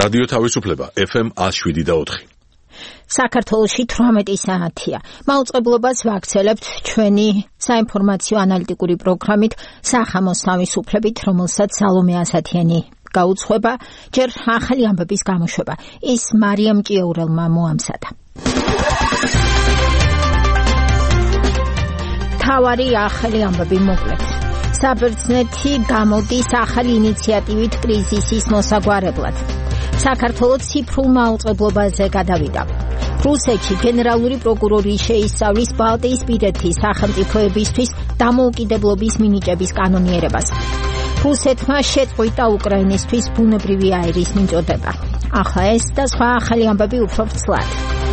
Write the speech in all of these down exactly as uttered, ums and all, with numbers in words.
რადიო თავისუფლება ეფ ემ one oh seven point four. საქართველოში თვრამეტი საათია. მაუწყებლობას ვაქცელებთ ჩვენი საინფორმაციო ანალიტიკური პროგრამით სახამოს თავისუფლებით, რომელსაც სალომე ასათიანი გაუძღვება, ჯერ ახალი ამბების გამოშვება. ის მარიამ ჭიაურელმა მოამზადა. თავარი ახალი ამბები მოკლედ. საბერძნეთი გამოდის ახალი ინიციატივით კრიზისის მოსაგვარებლად. საქართველოს ციფრულ მაუწყებლობაზე გადავიდა. რუსეთში გენერალური პროკურორი შეისწავლის ბალტიისპირეთის სახელმწიფოებისთვის დამოუკიდებლობის მინიჭების კანონიერებას. რუსეთმა შეწყვიტა უკრაინისთვის ბუნებრივი აირის მიწოდება. ახლა ეს და სხვა ახალი ამბები უფრო ვრცლად.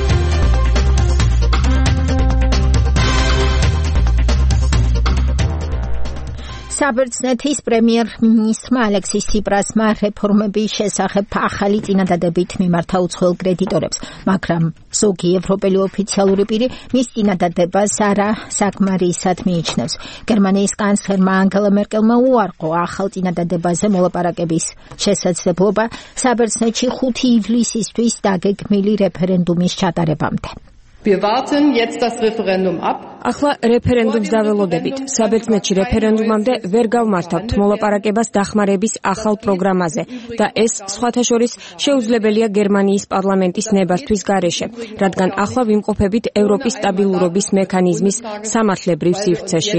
საბერძნეთის პრემიერ-მინისტრმა ალექსის ციპრასმა რეფორმების შესახებ ახალი წინადადებით მიმართა უცხოელ კრედიტორებს, მაგრამ ზოგი ევროპელი ოფიციალური პირი მის წინადადებას არა საკმარისად მიიჩნევს. გერმანიის კანცლერმა ანგელა მერკელმა უარყო ახალ წინადადებაზე მოლაპარაკების შესაძლებლობა საბერძნეთში ხუთი ივლისისთვის დაგეგმილი რეფერენდუმის ჩატარებამდე. Wir warten jetzt das Referendum ab. ახლა რეფერენდუმს დაველოდებით. საბერძნეთში რეფერენდუმამდე ვერ გავმართავთ მოლაპარაკებას დახმარების ახალ პროგრამაზე და ეს სხვათა შორის შეუძლებელია გერმანიის პარლამენტის ნებართვის გარეშე, რადგან ახლა ვიმყოფებით ევროპის სტაბილურობის მექანიზმის სამართლებრივ სივრცეში.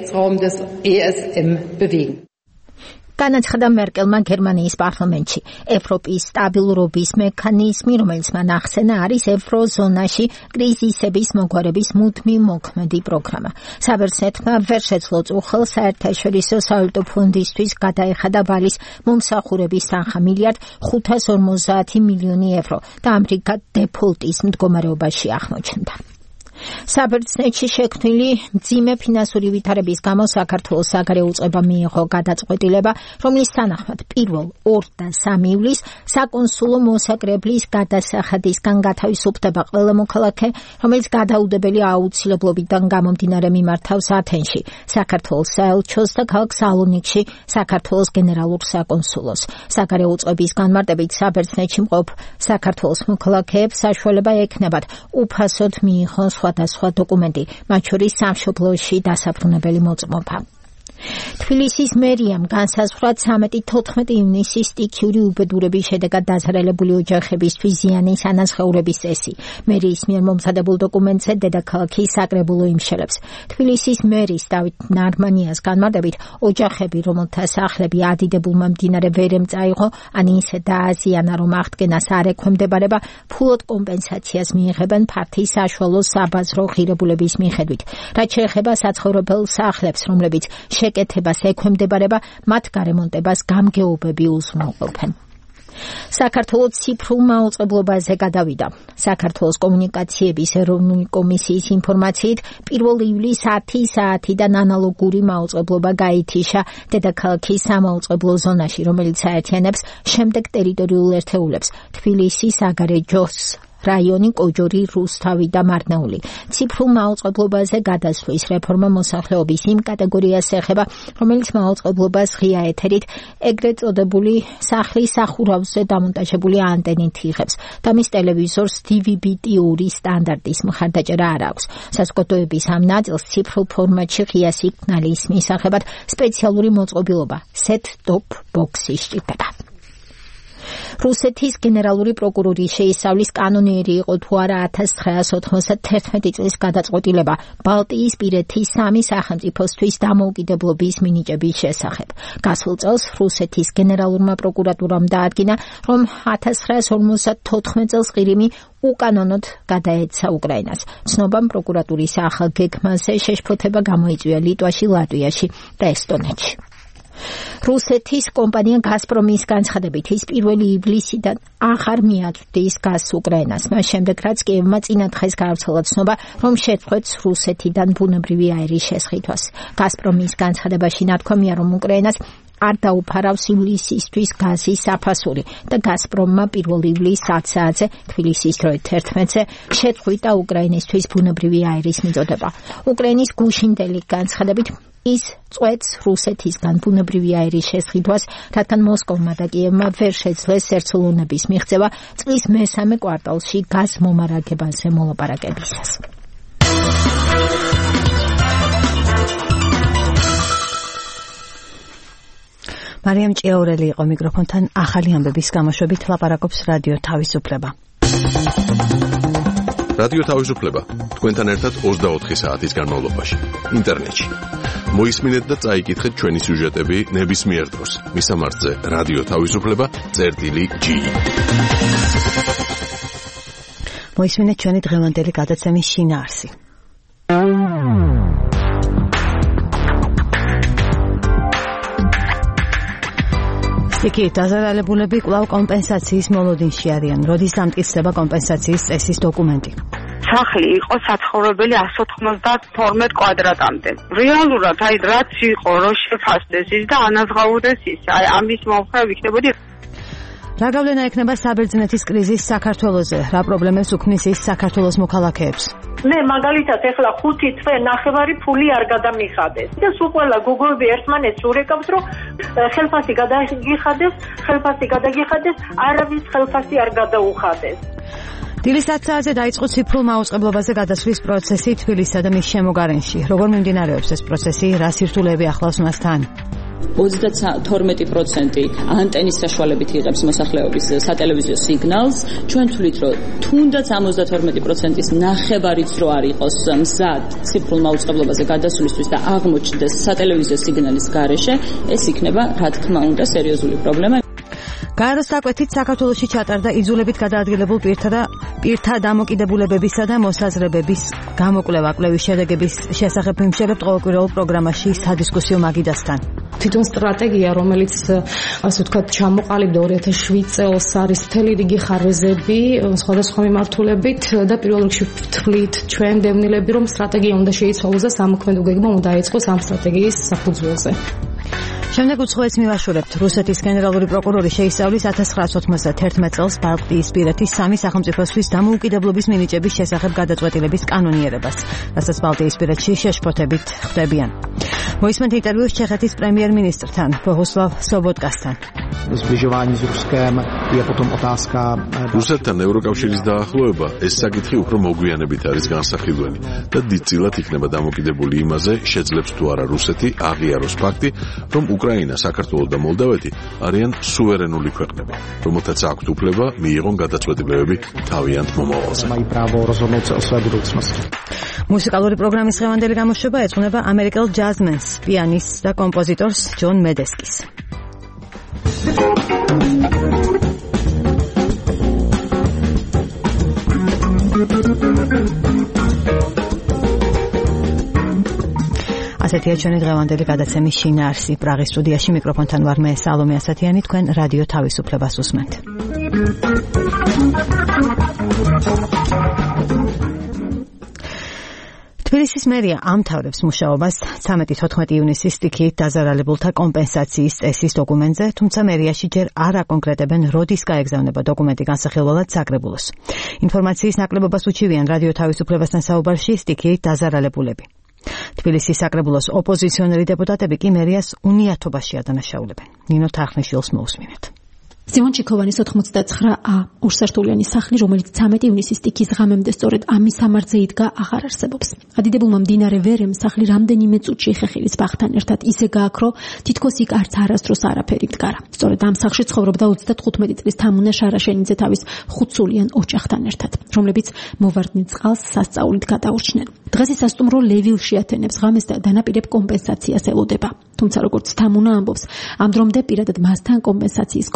განაცხადა მერკელმა გერმანიის პარლამენტში. ევროპის სტაბილურობის მექანიზმი, რომელიც მან ახსენა, არის ევროზონაში კრიზისების მოგვარების მუდმივ მოქმედი პროგრამა. საბერძნეთმა ვერ შეძლო წუხელ საერთაშორისო სავალუტო ფონდისთვის გადაეხადა ვალის მომსახურების თანხა მილიარდ ხუთას ორმოცდაათი მილიონი евро და ამრიგად დეფოლტის მდგომარეობაში აღმოჩნდა. საბერძნეთში შექმნილი მძიმე ფინანსური ვითარების გამო საქართველოს საგარეო უწყება მიიღო გადაწყვეტილება, რომლის თანახმად პირველ ორ და სამი ივლისს საკონსულო მოსაკრებლის გადასახადისგან გათავისუფლდება ყველა მოქალაქე, რომელიც გადაუდებელი აუცილებლობიდან გამომდინარე მიმართავს ათენში, საქართველოს საელჩოს და ქალაქ სალონიკში საქართველოს გენერალურ საკონსულოს. საგარეო უწყების განმარტებით საბერძნეთში მყოფ საქართველოს მოქალაქეებს საშუალება ექნებათ უფასოდ მიიღონ და სხვა დოკუმენტი, მათ შორის სამშობლოში დასაბრუნებელი მოწმობა. თბილისის მერიამ განსაზღვრა ცამეტი თოთხმეტი ივნისის სტიქიური უბედურების შედეგად დაზარალებული ოჯახებისთვის ზიანის ანაზღაურების წესი. მერიის მიერ მომზადებულ დოკუმენტზე დედაქალაქის საკრებულო იმშელებს. თბილისის მერის დავით ნარმანიას განმარტებით, ოჯახები, რომელთა სახლები ადიდებულმა მდინარე ვერემ წაიღო, ან ისე დააზიანა, რომ აღდგენას არ ექვემდებარება, ფულად კომპენსაციას მიიღებენ ფართის საშუალო საბაზრო ღირებულების მიხედვით. რაც შეეხება საცხოვრებელ სახლებს, რომლებიც შეკეთებას ექვემდებარება, მათ გარემონტებას გამგეობები უზრუნველყოფენ. საქართველოს ციფრულ მაუწყებლობაზე გადავიდა. საქართველოს კომუნიკაციების ეროვნული კომისიის ინფორმაციით, პირველ ივლისს ათი საათიდან ანალოგური მაუწყებლობა გაითიშა დედაქალაქის სამაუწყებლო ზონაში, რომელიც აერთიანებს შემდეგ ტერიტორიულ ერთეულებს: თბილისი, საგარეჯოს რაიონი, კოჯორი, რუსთავი და მარნაული. ციფრულ მაუწყებლობაზე გადასვლის რეფორმა მოსახლეობის იმ კატეგორიას ეხება, რომელიც მაუწყებლობას ღია ეთერით, ეგრეთ წოდებული სახლის სახურავზე დამონტაჟებული ანტენით იღებს და მის ტელევიზორს დი ვი ბი ტი ორი სტანდარტის მხარდაჭერა არ აქვს. საზოგადოების ამ ნაწილს ციფრულ ფორმატში ღია სიგნალის მისაღებად სპეციალური მოწყობილობა set-top box-ი სჭირდება. რუსეთის გენერალური პროკურორი შეისწავლის კანონიერი იყო თუ არა ათას ცხრაას ოთხმოცდათერთმეტი წლის გადაწყვეტილება ბალტიისპირეთის სამი სახელმწიფოსთვის დამოუკიდებლობის მინიჭების შესახებ. გასულ წელს რუსეთის გენერალურმა პროკურატურამ დაადგინა, რომ ათას ცხრაას ორმოცდათოთხმეტ წელს ყირიმი უკანონოდ გადაეცა უკრაინას. ცნობამ პროკურატურის ახალ გეგმაზე შეშფოთება გამოიწვია ლიტვაში, ლატვიაში და ესტონეთში. რუსეთის კომპანია გაზპრომის განცხადებით, ის პირველი ივლისიდან აღარ მიაწვდის გაზს უკრაინას, მას შემდეგ რაც კიევმა წინა დღეს გაავრცელა ცნობა, რომ შეწყვეტს რუსეთიდან ბუნებრივი აირის შესხითვას. გაზპრომის განცხადებაში ნათქვამია, რომ უკრაინას არ დაუფარავს ივლისისთვის გაზის საფასური და გაზპრომმა პირველ ივლისს ათ საათზე თბილისის დროით თერთმეტზე შეწყვიტა უკრაინისთვის ბუნებრივი აირის მიწოდება. უკრაინის გუშინდელი განცხადებით ის წვეთს რუსეთისგან ბუნებრივი აირის შესყიდვას, რადგან მოსკოვმა და კიევმა ვერ შეძლეს ერთსულუნების მიღწევა წლის მესამე კვარტალში გაზ მომარაგებაზე მოლაპარაკებისას. მარიამ ჭიაურელი იყო მიკროფონთან. ახალი ამბების გამოშვებით ლაპარაკობს რადიო თავისუფლება. რადიო თავისუფლება თქვენთან ერთად ოცდაოთხი საათის განმავლობაში ინტერნეტში. მოისმინეთ და წაიკითხეთ ჩვენი სიუჟეტები ნებისმიერ დროს. მისამართზე რადიო თავისუფლება წერტილი ჯი. მოისმინეთ ჩვენი დღევანდელი გადაცემის შინაარსი. სტიქიით დაზარალებულები კვლავ კომპენსაციის მოლოდინში არიან. როდის დამტკიცდება კომპენსაციის წესის დოკუმენტი? სახლი იყო საცხოვრებელი εκατს ოცდათორმეტ კვადრატამდე. რეალურად აი რაც იყო რო შეფასდეს ის და ანაზღაურდეს ის. აი ამის მომხრე ვიქნებოდი. რა გავლენა ექნება საბერძნეთის კრიზისს საქართველოზე? რა პრობლემებს უქმნის ის საქართველოს მოქალაქეებს? მე მაგალითად ეხლა ხუთი თვე ნახევარი ფული არ გადამიხადეს და სულ ყველა გოგოები ერთმანეთს ურეკავს რომ ხელფასი გადაგიხადეს, ხელფასი გადაგიხადეს, არავის ხელფასი არ გადაუხადეს. დილის ათ საათზე დაიწყო ციფრულ მაუწყებლობაზე გადასვლის პროცესი თბილისსა და მის შემოგარენში. როგორ მიმდინარეობს ეს პროცესი? რა სირთულეები ახლავს მასთან? ოცდათორმეტი პროცენტი ანტენის საშუალებით იღებს მოსახლეობის სატელევიზიო სიგნალს. ჩვენ თვლით, რომ თუნდაც ამ ოცდათორმეტი პროცენტის ნახევარიც რო არ იყოს მზად ციფრულ მაუწყებლობაზე გადასვლისთვის და აღმოჩნდეს სატელევიზიო სიგნალის გარეშე, ეს იქნება, რა თქმა უნდა, სერიოზული პრობლემა. გაეროს საკვეთით საქართველოში ჩატარდა იძულებით გადაადგილებულ პირთა და პირთა დამოკიდებულებებისა და მოსაზრებების გამოკვლევა. კვლევის შედეგების შესახებ ვიმშელებთ ყოველკვირეულ პროგრამაში სადისკუსიო მაგიდასთან. თვითონ სტრატეგია, რომელიც ასე ვთქვათ, ჩამოყალიბდა ორი ათას შვიდ წელს, არის მთელი რიგი ხარეზები სხვადასხვა მიმართულებით და პირველ რიგში ვთვლით ჩვენ დევნილები, რომ სტრატეგია უნდა შეიცვალოს და სამოქმედო გეგმა უნდა დაიწყოს ამ სტრატეგიის საფუძველზე. შემდეგ უცხოეთს მივაშურებთ. რუსეთის გენერალური პროკურორი შეისწავლის ათას ცხრაასი ოცდაათერთმეტ წელს ბალტიისპირეთის სამი სახელმწიფოსთვის დამოუკიდებლობის მინიჭების შესახებ გადაწყვეტილების კანონიერებას, რასაც ბალტიისპირეთში შეშფოთებით ხვდებიან. მოისმენთ ინტერვიუს ჩეხეთის პრემიერ-მინისტრთან ბოჰუსლავ სობოტკასთან. რუსეთთან ევროკავშირის დაახლოება ეს საკითხი უფრო მოგვიანებით არის განსახილველი და დიდწილად იქნება დამოკიდებული იმაზე, შეძლებს თუ არა რუსეთი აღიაროს ფაქტი, რომ უკრაინა, საქართველო და მოლდავეთი არიან სუვერენული ქვეყნები, რომელთაც აქვთ უფლება მიიღონ გადაწყვეტილებები თავიანთ მომავალზე. მუსიკალური პროგრამის დღევანდელი გამოშვება ეძღვნება ამერიკელ ჯაზმენს, პიანისტს და კომპოზიტორს ჯონ მედესკის. ასეთია ჩვენი დღევანდელი გადაცემის შინაარსი. პრაღის სტუდიაში მიკროფონთან ვარ მე სალომე ასათიანი. თქვენ რადიო თავისუფლებას უსმენთ. თბილისის მერია ამთავრებს მუშაობას ცამეტი-თოთხმეტი ივნისის სტიქიით დაზარალებულთა კომპენსაციის წესის დოკუმენტზე, თუმცა მერიაში ჯერ არ აკონკრეტებენ, როდის გაეგზავნება დოკუმენტი განსახილველად საკრებულოს. ინფორმაციის ნაკლებობას უჩივიან რადიო თავისუფლებასთან საუბარში სტიქიით დაზარალებულები. თბილისის საკრებულოს ოპოზიციონერი დეპუტატები კი მერიას უნიათობაში ადანაშაულებენ. ნინო თარხნიშვილს მოусმინეთ. სიმონ ჩიქოვანის ოთხმოცდაცხრა ა ორსართულიანი სახლი, რომელიც ცამეტი ივნისის სტიქის ღამემდე სწორედ ამ მისამართზე იდგა, აღარ არსებობს. ადიდებულმა მდინარე ვერემ სახლი რამდენიმე წუთში ხეხილის ბაღთან ერთად ისე გააქრო, თითქოს იქ არც არასდროს არაფერი მდგარა. სწორედ ამ სახლში ცხოვრობდა ოცდათხუთმეტი წლის თამუნა შარაშენიძე თავის ხუთსულიან ოჯახთან ერთად, რომლებიც მოვარდნილ წყალს სასწაულით გადაურჩნენ. დღეს ის სასტუმრო ლევილში შეათენებს ღამეს და დანაპირებ კომპენსაციას ელოდება. თუმცა როგორც თამუნა ამბობს, ამ დრომდე პირადად მასთან კომპენსაციის კონკრეტულ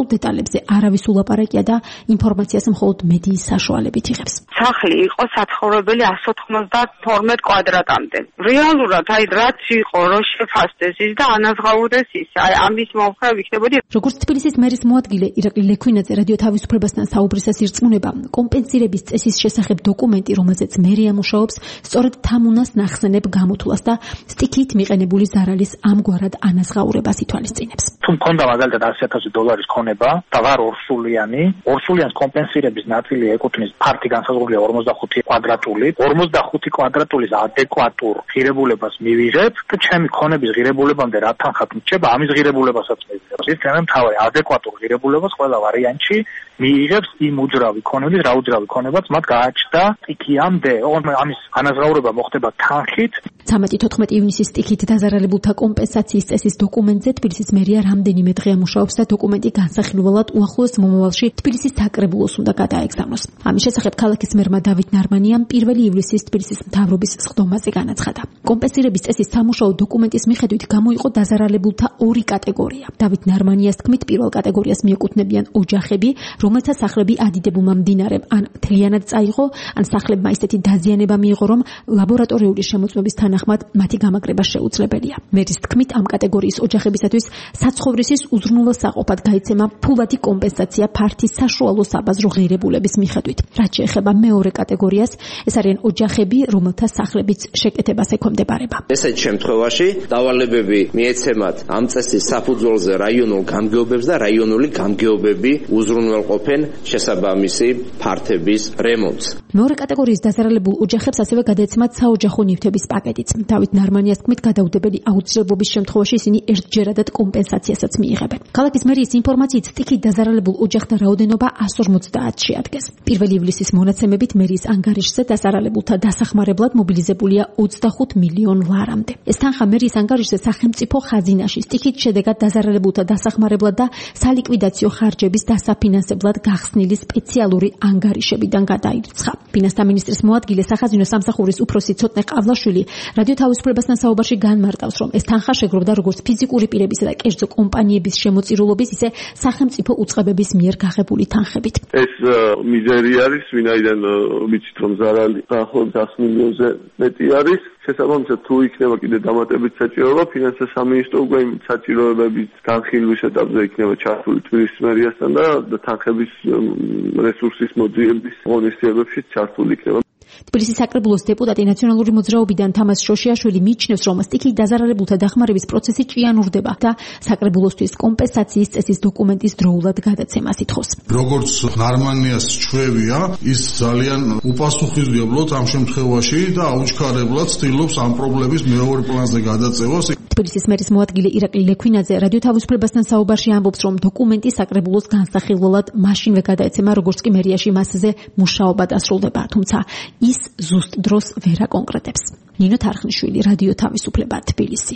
დეტალებზე არავის ულაპარაკია და ინფორმაციას მხოლოდ მედიის საშუალებით იღებს. სახლი იყო საცხოვრებელი εκατს ოცდათორმეტ კვადრატამდე. რეალურად აი რაც იყო რო შეფასდეს ის და ანაზღაურდეს ის. აი ამის მომხრე ვიქნებოდი. როგორც თბილისის მერის მოადგილე ირაკლი ლექვინაძე რადიო თავისუფლებასთან საუბრისას ირწმუნება, კომპენსირების წესის შესახებ დოკუმენტი, რომელზეც მერია მუშაობს, სწორედ თამუნას ნახსენებ გამოთვლას და სტიქით მიყენებული ზარალის ამგვარად ანაზღაურებას ითვალისწინებს. თუ მქონდა მაგალითად ასი ათასი დოლარის ქონება და ვარ ორსულიანი, ორსულიანს კომპენსირების ნაწილი ეკუთვნის ფართი განსაზღვრულია ორმოცდახუთი კვადრატული, ორმოცდახუთი კვადრატულის ადეკვატურ ღირებულებას მივიღებ და ჩემი ქონების ღირებულებამდე რა თანხად მრჩება, ამის ღირებულებასაც მივიღებ. ის ჩემი მთავარი ადეკვატურ ღირებულებას ყველა ვარიანტში მიიღებს იმ უძრავი ქონების, რა უძრავი ქონებაც მათ გააჩნდა სტიქიამდე. ამის ანაზღაურება მოხდება თანხით. ცამეტი თოთხმეტი ივნისის სტიქით დაზარალებულთა კომპენსაციის წესის დოკუმენტზე თბილისის მერია რამდენიმე დღეა მუშაობს და დოკუმენტი განსახილველად უახლოეს მომავალში თბილისის საკრებულოს უნდა გადაეგზავნოს. ამის შესახებ ქალაქის მერმა დავით ნარმანიამ პირველი ივლისის თბილისის მთავრობის სხდომაზე განაცხადა. კომპენსირების წესის სამუშაო დოკუმენტის მიხედვით გამოიყო დაზარალებულთა ორი კატეგორია. დავით ნარმანიას თქმით, პირველ კატეგორიას მიეკუთვნებიან ოჯახები, რომელთა სახლები ადიდებულმა მდინარემ ან მთლიანად წაიღო, ან სახლებმა ისეთი დაზიანება მიიღო, რომ ლაბორატორიული შემოწმების თანახმად მათი გამაგრება შეუძლებელია. მერის თქმით, ამ კატეგორიის ოჯახებისათვის საცხოვრისის უზრუნველსაყოფად გაიცემა ფულადი კომპენსაცია ფართი საშუალო საბაზრო ღირებულების მიხედვით. რაც შეეხება მეორე კატეგორიას, ეს არიან ოჯახები, რომელთა სახლებიც შეკეთებას ექვემდებარება. ესეთ შემთხვევაში დავალებები მიეცემათ ამ წესის საფუძველზე რაიონულ გამგეობებს და რაიონული გამგეობები უზრუნველყოფენ შესაბამისი ფართების რემონტს. მეორე კატეგორიის დაზარალებულ ოჯახებს ასევე გადაეცემათ საოჯახო ნივთების პაკეტიც. დავით ნარმანიას თქმით, გადაუდებელი აუცილებლობის შემთხვევაში ისინი ერთჯერადად კომპენსაციასაც მიიღებენ. ქალაქის მერიის ინფორმაციით სტიქით დაზარალებულ ოჯახთა რაოდენობა εκατს ორმოცდაათში ადგეს. პირველი ივლისის მონაცემებით მერიის ანგარიშზე დაზარალებულთა დასახმარებლად მობილიზებულია ოცდახუთ მილიონ ლარამდე. ეს თანხა მერიის ანგარიშზე სახელმწიფო ხაზინაში სტიქით შედეგად დაზარალებულთა დასახმარებლად და სალიკვიდაციო ხარჯების დასაფინანსებლად გახსნილი სპეციალური ანგარიშებიდან გადაირიცხა. ფინანსთა მინისტრის მოადგილე სახაზინო სამსახურის უფროსი ცოტნე ყავლაშვილი რადიო თავისუფლებასთან საუბარში განმარტავს, რომ ეს თანხა შეგროვდა როგორც ფიზიკური პირებისა და კერძო კომპანიების შემოწირულობის, ისე სახელმწიფო უწყებების მიერ გაღებული თანხებით. ეს მიზერი არის, ვინაიდან ვიცით, რომ ზარალი დაახლოებით ას მილიონზე მეტი არის. შესაბამისად, თუ იქნება კიდე დამატებით საჭიროება, ფინანსთა სამინისტრო უკვე იმ საჭიროებების განხილვის ეტაპზე იქნება ჩართული თბილისის მერიასთან და თანხების რესურსის მოძიების ღონისძიებებში ჩართული იქნება. თბილისის საკრებულოს დეპუტატი ნაციონალური მოძრაობიდან თამაზ შოშიაშვილი მიიჩნევს, რომ სტიქით დაზარალებულთა დახმარების პროცესი ჭიანურდება და საკრებულოსთვის კომპენსაციის წესის დოკუმენტის დროულად გადაცემას ითხოვს. როგორც ნარმანიას ჩვევია, ის ძალიან უპასუხისმგებლოდ ამ შემთხვევაში და აუჩქარებლად ცდილობს ამ პრობლემის მეორე პლანზე გადაწევას. თბილისის მერის მოადგილე ირაკლი ლექვინაძე რადიო თავისუფლებასთან საუბარში ამბობს, რომ დოკუმენტი საკრებულოს განსახილველად მაშინვე გადაეცემა, როგორც კი მერიაში მასზე მუშაობა დასრულდება, თუმცა ის ზუსტ დროს ვერ აკონკრეტებს. ნინო თარხნიშვილი, რადიო თავისუფლება, თბილისი.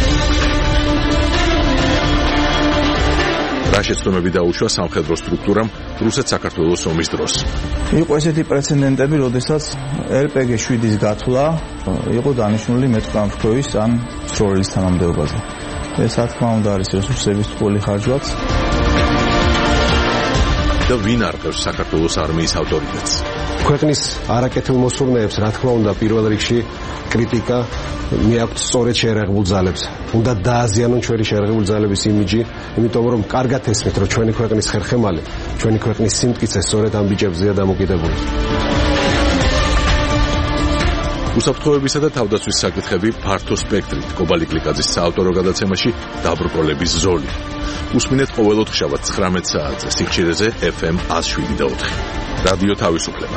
რა შეცდომები დაუშვა სამხედრო სტრუქტურამ რუსეთ-საქართველოს ომის დროს. იყო ესეთი პრეცედენტები, როდესაც ელ პე გი შვიდის გათვლა იყო დანიშნული მეტყამფრქვევის ან სროლის თანამდებობაზე. ეს რა თქმა უნდა არის რესურსების თვალი ხარჯვაც. და ვინ არყევს საქართველოს არმიის ავტორიტეტს? ქვეყნის არაკეთილ მოსურნეებს, რა თქმა უნდა, პირველ რიგში კრიტიკა მიაქვთ სწორედ შეერაღებულ ძალებს. უნდა დააზიანონ ჩვენი შეერაღებული ძალების იმიჯი, იმიტომ რომ კარგად ესმით, რომ ჩვენი ქვეყნის ხერხემალი, ჩვენი ქვეყნის სიმტკიცე სწორედ ამ ბიჭებზეა დამოკიდებული. უსაფრთხოებისა და თავდაცვის საკითხები ფართო სპექტრით. კობალი კლიკაძის საავტორო გადაცემაში დაბრკოლების ზოლი. უსმინეთ ყოველ ოთხშაბათს ცხრამეტ საათზე სიხშირეზე ეფ ემ εκατს შვიდი და ოთხი. რადიო თავისუფლება.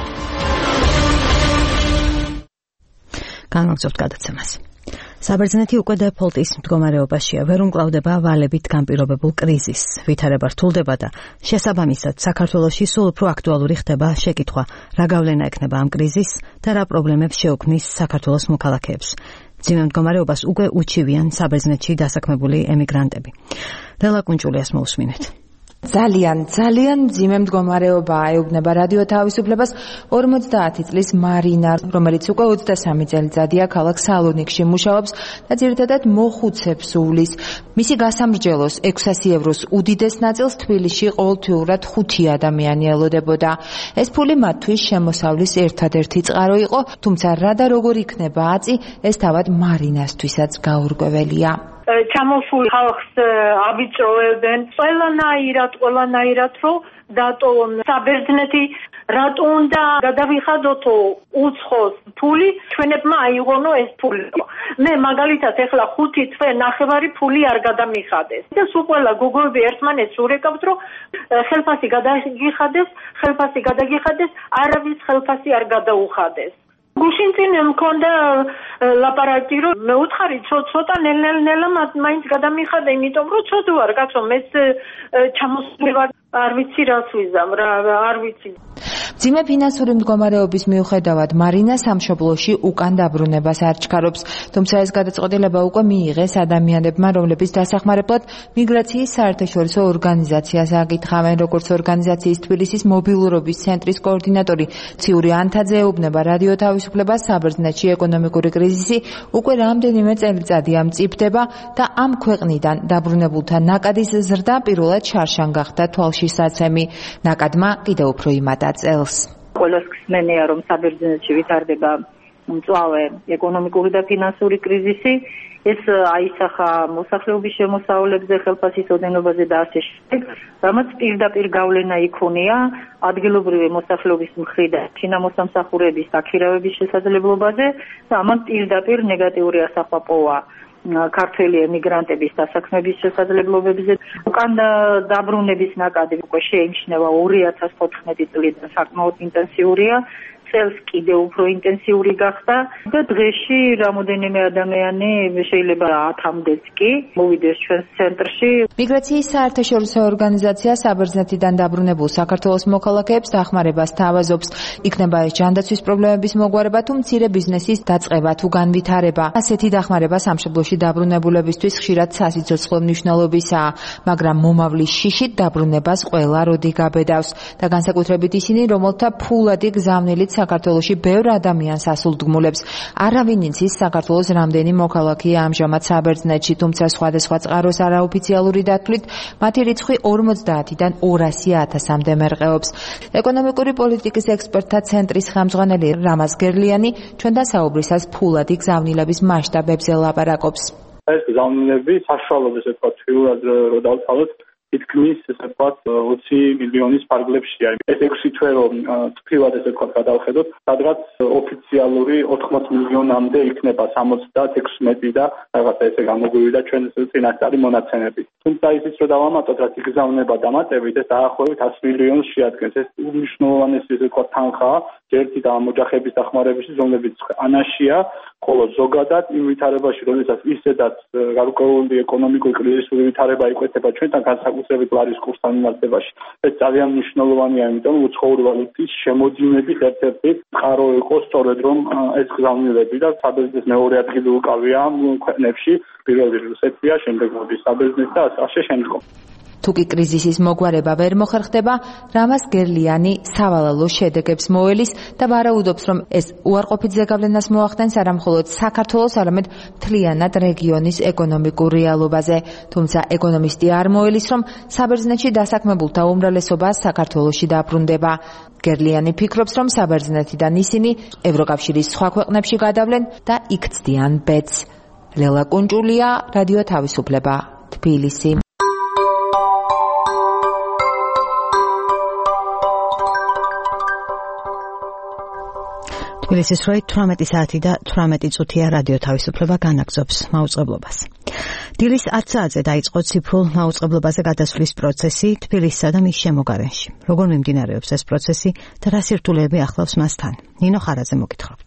განვაგრძობთ გადაცემას. საბერძნეთი უკვე დეფოლტის მდგომარეობაშია, ვერ უმკლავდება ვალებით განპირობებულ კრიზისს, ვითარება რთულდება და შესაბამისად საქართველოში სულ უფრო აქტუალური ხდება შეკითხვა, რა გავლენა ექნება ამ კრიზისს და რა პრობლემებს შეუქმნის საქართველოს მოქალაქეებს. მძიმე მდგომარეობას უკვე უჩივიან საბერძნეთში დასაქმებული ემიგრანტები. დელა კუნჭულიას მოусმინეთ. ძალიან ძალიან მძიმე მდგომარეობა ეუბნება რადიო თავისუფლებას ორმოცდაათი წლის მარინა, რომელიც უკვე ოცდასამი წელიწადია ქალაქ სალონიკში მუშაობს და ძირითადად მოხუცებს უვლის. მისი გასამრჯელოს ექვსასი ევროს უდიდეს ნაწილს თბილისში ყოველთვიურად ხუთი ადამიანი ელოდებოდა. ეს ფული მათთვის შემოსავლის ერთადერთი წყარო იყო, თუმცა რა და როგორ იქნება აწი, ეს თავად მარინასთვისაც გაურკვეველია. ჩამოსულ ხალხს აბიჭროებენ ყველანაირად ყველანაირად რომ დატოვონ საბერძნეთი რატო უნდა გადავიხადოთო უცხოს ფული ჩვენებმა აიღონო ეს ფული მე მაგალითად ეხლა ხუთი თვე ნახევარი ფული არ გადამიხადეს და სულ ყველა გოგოები ერთმანეთს ურეკავთ რომ ხელფასი გადაგიხადეს ხელფასი გადაგიხადეს არავის ხელფასი არ გადაუხადეს გუშინ წინ მქონდა ლაპარაკი რომ მე უთხარი ცოტა ნელ-ნელა მაინც გადამიხადე იმიტომ რომ ცოტა ვარ კაცო მეც ჩამოსული ვარ არ ვიცი რას ვიზამ რა არ ვიცი ძიმე ფინანსური მდგომარეობის მიუხედავად მარინა სამშობლოში უკან დაბრუნებას არ ჩქარობს, თუმცა ეს გადაწყვეტილება უკვე მიიღეს ადამიანებმა, რომლებიც დასახმარებლად მიგრაციის საერთაშორისო ორგანიზაციას აკითხავენ, როგორც ორგანიზაციის თბილისის მობილურობის ცენტრის კოორდინატორი ციური ანთაძე ეუბნება რადიო თავისუფლებას საბერძნეთში ეკონომიკური კრიზისი უკვე რამდენიმე წელიწადია მწიფდება და ამ ქვეყნიდან დაბრუნებულთა ნაკადის ზრდა პირველად შარშან გახდა თვალშისაცემი. ნაკადმა კიდევ უფრო იმატა წელს. ყველას ხსნენია რომ საბერძნეთში ვითარდება მწვავე ეკონომიკური და ფინანსური კრიზისი ეს აისახა მოსახლეობის შემოსავლებზე ხელფასის ოდენობაზე და ასე შემდეგ რამაც პირდაპირ გავლენა იქონია ადგილობრივი მოსახლეობის მხრიდან ჩინამოსამსახურების აქირავების შესაძლებლობაზე და ამან პირდაპირ ნეგატიური ასახვა პოვა ქართველი ემიგრანტების დასაქმების შესაძლებლობებზე უკან დაბრუნების ნაკადი უკვე შეიმჩნევა ორი ათას ოთხმეტი წლიდან საკმაოდ ინტენსიურია წელს კიდევ უფრო ინტენსიური გახდა და დღეში რამოდენიმე ადამიანი შეიძლება ათამდეც კი მოვიდეს ჩვენს ცენტრში. მიგრაციის საერთაშორისო ორგანიზაცია საბერძნეთიდან დაბრუნებულ საქართველოს მოქალაქეებს დახმარებას თავაზობს. იქნება ეს ჯანდაცვის პრობლემების მოგვარება თუ მცირე ბიზნესის დაწყება თუ განვითარება. ასეთი დახმარება სამშობლოში დაბრუნებულებისთვის ხშირად სასიცოცხლო მნიშვნელობისაა, მაგრამ მომავლის შიშით დაბრუნებას ყველა როდი გაბედავს და განსაკუთრებით ისინი, რომელთა ფულადი გზავნილით საქართველოში ბევრ ადამიანს ასულდგმულებს. არავინ იცის საქართველოს რამდენი მოქალაქეა ამჟამად საბერძნეთში, თუმცა სხვადასხვა წყაროს არაოფიციალური დათვლით მათი რიცხვი ორმოცდაათიდან ორასი ათასამდე მერყეობს. ეკონომიკური პოლიტიკის ექსპერტთა ცენტრის ხელმძღვანელი რამაზ გერლიანი ჩვენთან საუბრისას ფულადი გზავნილების მასშტაბებზე ლაპარაკობს. ეს გზავნილები საშუალო ესე ვთქვათ თვიურად რო დავთვალოთ თითქმის ესე ვთქვათ ოცი მილიონის ფარგლებში არის. ეს ექვსი თვე რომ თვიურად ესე ვთქვათ გადავხედოთ, სადღაც ოფიციალური ოთხმოც მილიონამდე იქნება სამოცდაექვსმეტი და რაღაცა ესე გამოგვივიდა ჩვენ წინასწარი მონაცემები. თუმცა ისიც რომ დავამატოთ, რაც იგზავნება დამატებით, ეს დაახლოებით ათს მილიონს შეადგენს. ეს უმნიშვნელოვანესი ესე ვთქვათ თანხაა ერთი და მოჯახების დახმარების, რომლებიც ანაშია, ხოლო ზოგადად იმ ვითარებაში, რომელსაც ისედაც გარკვეული ეკონომიკური კრიზისური ვითარება იკვეთება ჩვენთან განსაკუთრებით ლარის კურსთან მიმართებაში. ეს ძალიან მნიშვნელოვანია, იმიტომ რომ უცხოური ვალუტის შემოძიმების ერთ-ერთი წყარო იყო სწორედ რომ ეს გზავნილები და საბერძნეთის მეორე ადგილი უკავია ქვეყნებში, პირველი რუსეთია, შემდეგ მოდის საბერძნეთი და ასე შემდგომ. თუკი კრიზისის მოგვარება ვერ მოხერხდება, რამაზ გერლიანი სავალალო შედეგებს მოელის და ვარაუდობს, რომ ეს უარყოფით ზეგავლენას მოახდენს არა მხოლოდ საქართველოს, არამედ მთლიანად რეგიონის ეკონომიკურ რეალობაზე. თუმცა ეკონომისტი არ მოელის, რომ საბერძნეთში დასაქმებულთა უმრავლესობა საქართველოში დაბრუნდება. გერლიანი ფიქრობს, რომ საბერძნეთიდან ისინი ევროკავშირის სხვა ქვეყნებში გადავლენ და იქ ცდიან ბედს. ლელა კუნჭულია, რადიო თავისუფლება, თბილისი. თბილისის როი თვრამეტი საათი და თვრამეტი წუთია რადიო თავისუფლება განაგზობს მაუწყებლობას. დილის ათ საათზე დაიწყო ციფრულ მაუწყებლობაზე გადასვლის პროცესი თბილისსა და მის შემოგარენში. როგორ მიმდინარეობს ეს პროცესი და რა სირთულეები ახლავს მასთან? ნინო ხარაძე მოგითხრობთ.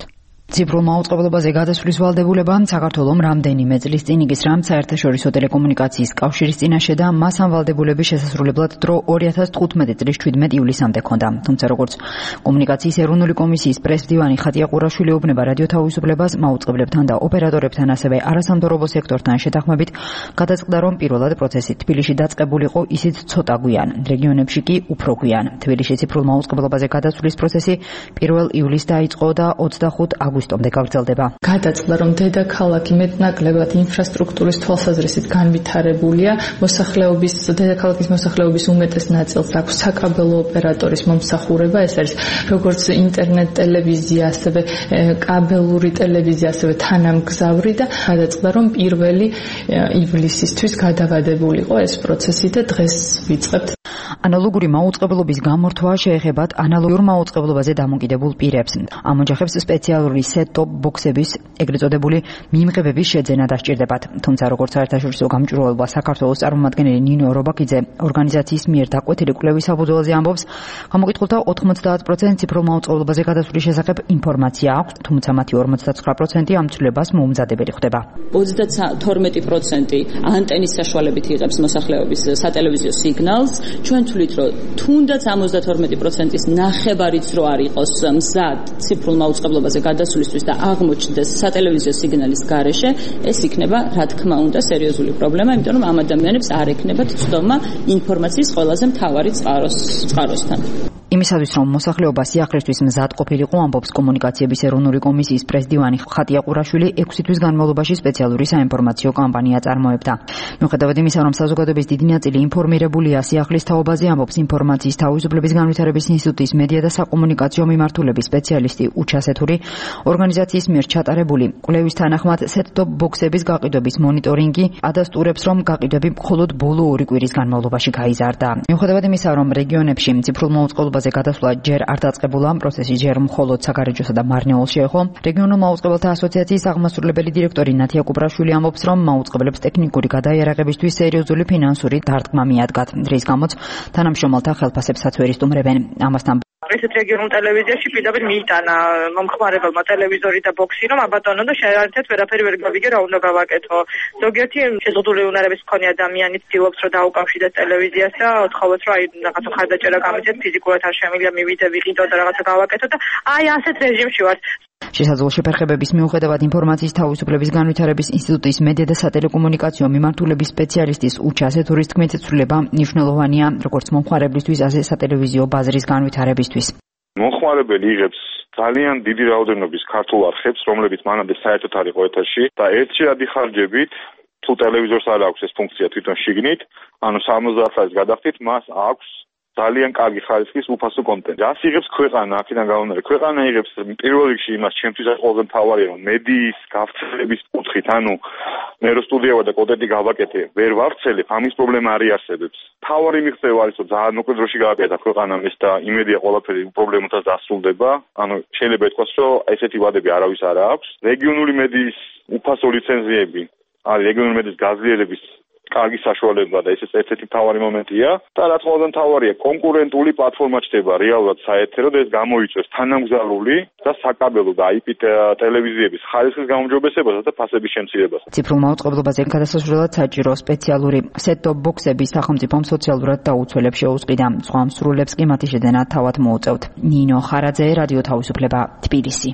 ციფრულ მაუწყებლობაზე გადასვლის ვალდებულება საქართველოს რამდენიმე წლის წინ იგის რამ საერთაშორისო ტელეკომუნიკაციის კავშირის წინაშე და მას ამ ვალდებულების შესასრულებლად დრო ორი ათას თხუთმეტი წლის შვიდმეტი ივლისამდე ჰქონდა. თუმცა როგორც კომუნიკაციის ეროვნული კომისიის პრეს-მდივანი ხატია ყურაშვილი ეუბნება რადიო თავისუფლებას მაუწყებლებთან და ოპერატორებთან, ასევე არასამთავრობო სექტორთან შეთანხმებით გადაწყდა, რომ პირველად პროცესი თბილისში დაწყებულიყო ისიც ცოტა გვიან, რეგიონებში კი უფრო გვიან. თბილისში ციფრულ მაუწყებლობაზე გადასვლის პროცესი პირველ ივლისს დაიწყო და ოცდახუთ აგვისტომდე გაგრძელდება. გადაწყდა, რომ დედაქალაქი მეტნაკლებად ინფრასტრუქტურის თვალსაზრისით განვითარებულია, მოსახლეობის დედაქალაქის მოსახლეობის უმეტეს ნაწილს აქვს საკაბელო ოპერატორის მომსახურება, ეს არის როგორც ინტერნეტ ტელევიზია, ასევე კაბელური ტელევიზია, ასევე თანამგზავრი და გადაწყდა, რომ პირველი ივლისისთვის გადავადებულიყო ეს პროცესი და დღეს ვიწყებთ. ანალოგური მაუწყებლობის გამორთვა შეეხებათ ანალოგიურ მაუწყებლობაზე დამოკიდებულ პირებს. ამ ოჯახებს სპეციალური set-top box-ების, ეგრეთ წოდებული მიმღებების შეძენა დასჭირდებათ. თუმცა როგორც საერთაშორისო გამჭვირვალობა საქართველოს წარმომადგენელი ნინო რობაკიძე ორგანიზაციის მიერ დაკვეთილი კვლევის საფუძველზე ამბობს, გამოკითხულთა ოთხმოცდაათ პროცენტს ციფრულ მაუწყებლობაზე გადასვლის შესახებ ინფორმაცია აქვს, თუმცა მათი ორმოცდათვრამეტი პროცენტი ამ ცვლილებას მოუმზადებელი ხდება. ოცდათორმეტი პროცენტი ანტენის საშუალებით იღებს მოსახლეობის სატელევიზიო სიგნალს. ჩვენ თვლით, რომ თუნდაც ორმოცდათორმეტი პროცენტის ნახევარიც რო არ იყოს მზად ციფრულ მაუწყებლობაზე გადასვლისთვის და აღმოჩნდეს სატელევიზიო სიგნალის გარეშე, ეს იქნება, რა თქმა უნდა, სერიოზული პრობლემა, იმიტომ რომ ამ ადამიანებს არ ექნებათ ცდომა ინფორმაციის ყველაზე მთავარი წყაროს წყაროსთან. იმისათვის, რომ მოსახლეობა სიახლისთვის მზად ყოფილიყო, ამბობს კომუნიკაციების ეროვნული კომისიის პრეს-მდივანი ხატია ყურაშვილი, ექვსი თვის განმავლობაში სპეციალური საინფორმაციო კამპანია წარმოებდა. მიუხედავად იმისა, რომ საზოგადოების დიდი ნაწილი ინფორმირებულია სიახლის თაობაზე, ამბობს ინფორმაციის თავისუფლების განვითარების ინსტიტუტის მედია და საკომუნიკაციო მიმართულების სპეციალისტი უჩასეთური, ორგანიზაციის მიერ ჩატარებული კვლევის თანახმად set-top box-ების გაყიდვების მონიტორინგი ადასტურებს, რომ გაყიდვები მხოლოდ ბოლო ორი კვირის განმავლობაში გაიზარდა. მიუხედავად იმისა, რომ რეგიონებში ციფრულ მაუწყებლობაზე გადასვლა ჯერ არ დაწყებულა, პროცესი ჯერ მხოლოდ საგარეჯოსა და მარნეულს შეეხო. რეგიონულ მაუწყებელთა ასოციაციის აღმასრულებელი დირექტორი ნათია კუპრაშვილი ამბობს, რომ მაუწყებლებს ტექნიკური გადაიარაღებისთვის სერიოზული ფინანსური დარტყმა მიადგათ, რის გამოც თანამშრომელთა ხელფასებსაც ვერ ისტუმრებენ. ამასთან ესეთ რეგიონულ ტელევიზიაში პირდაპირ მიიტანა მომხმარებელმა ტელევიზორი და ბოქსი, რომ აბატონო და შეერთეთ ვერაფერი ვერ გავიგე, რა უნდა გავაკეთო. ზოგიერთი შეზღუდული უნარების მქონე ადამიანი ცდილობს, რომ დაუკავშირდეს ტელევიზიას და უთხოვოს, რომ აი რაღაცა ხარდაჭერა გამიწევთ, ფიზიკურად არ შემიძლია მივიდე, ვიყიდო და რაღაცა გავაკეთო და აი ასეთ რეჟიმში ვარ. შესაძლო შეფერხებების მიუხედავად ინფორმაციის თავისუფლების განვითარების ინსტიტუტის მედია და სატელეკომუნიკაციო მიმართულების სპეციალისტის უჩასეთურის თქმით, ცვლილება მნიშვნელოვანია როგორც მომხმარებლისთვის, ასე სატელევიზიო ბაზრის განვითარებისთვის. მომხმარებელი იღებს ძალიან დიდი რაოდენობის ქართულ არხებს, რომლებიც მანამდე საერთოდ არ იყო ეთერში და ერთჯერადი ხარჯებით თუ ტელევიზორს არ აქვს ეს ფუნქცია თვითონ შიგნით, ანუ სამოცდაათ ლარის გადახდით, მას აქვს ძალიან კარგი ხარისხის უფასო კონტენტი. რას იღებს ქვეყანა, აქედან გამომდინარე, ქვეყანა იღებს პირველ რიგში იმას, ჩემთვისაც ყველაზე მთავარია, რომ მედიის გავრცელების კუთხით, ანუ მე რო სტუდია ვარ და კონტენტი გავაკეთე, ვერ ვავრცელებ, ამის პრობლემა არ იარსებებს. მთავარი მიღწევა არის, რომ ძალიან მოკლე დროში გააკეთა ქვეყანამ ეს და იმედია ყველაფერი პრობლემათა დასრულდება. ანუ შეიძლება ითქვას, რომ ესეთი ვადები არავის არ აქვს. რეგიონული მედიის უფასო ლიცენზიები არის რეგიონული მედიის გაძლიერების კარგი საშუალება და ეს ერთ-ერთი მთავარი მომენტია და რა თქმა უნდა მთავარია კონკურენტული პლატფორმა ჩდება რეალურად საეთერო და ეს გამოიწვევს თანამგზავრული და საკაბელო და აი პი ტელევიზიების ხარისხის გაუმჯობესებასა და ფასების შემცირებას. ციფრულ მაუწყებლობაზე გადასასვლელად საჭირო სპეციალური set-top box-ების სახელმწიფომ სოციალურად დაუცველებს შეუწყიდა. სხვა მსურველებს კი მათი შეძენა თავად მოუწევთ. ნინო ხარაძე, რადიო თავისუფლება, თბილისი.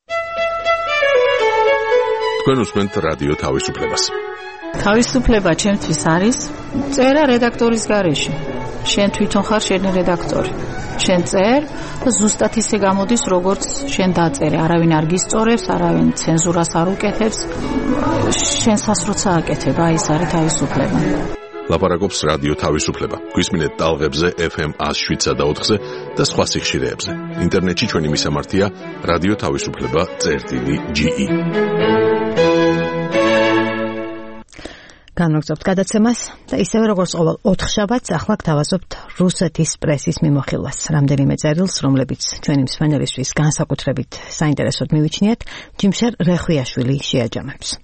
თქვენ უსმენთ რადიო თავისუფლებას. თავისუფლება ჩემთვის არის წერა რედაქტორის გარეშე. შენ თვითონ ხარ შენი რედაქტორი. შენ წერ და ზუსტად ისე გამოდის, როგორც შენ დაწერე. არავინ არ გისწორებს, არავინ ცენზურას არ უკეთებს. შენსაც როცა აკეთებ, აი ეს არის თავისუფლება. ლაპარაკობს რადიო თავისუფლება. გვისმინეთ ტალღებზე ეფ ემ ათს შვიდსა და ოთხზე და სხვა სიხშირეებზე. ინტერნეტში ჩვენი მისამართია რადიო თავისუფლება წერტილი ჯი ი. განვაგრძობთ გადაცემას და ისევე როგორც ყოველ ოთხშაბათს ახლა გთავაზობთ რუსეთის პრესის მიმოხილვას. რამდენიმე წერილს, რომლებიც ჩვენი მსმენელისთვის განსაკუთრებით საინტერესოდ მივიჩნიათ, ჯიმშერ რეხვიაშვილი შეაჯამებს.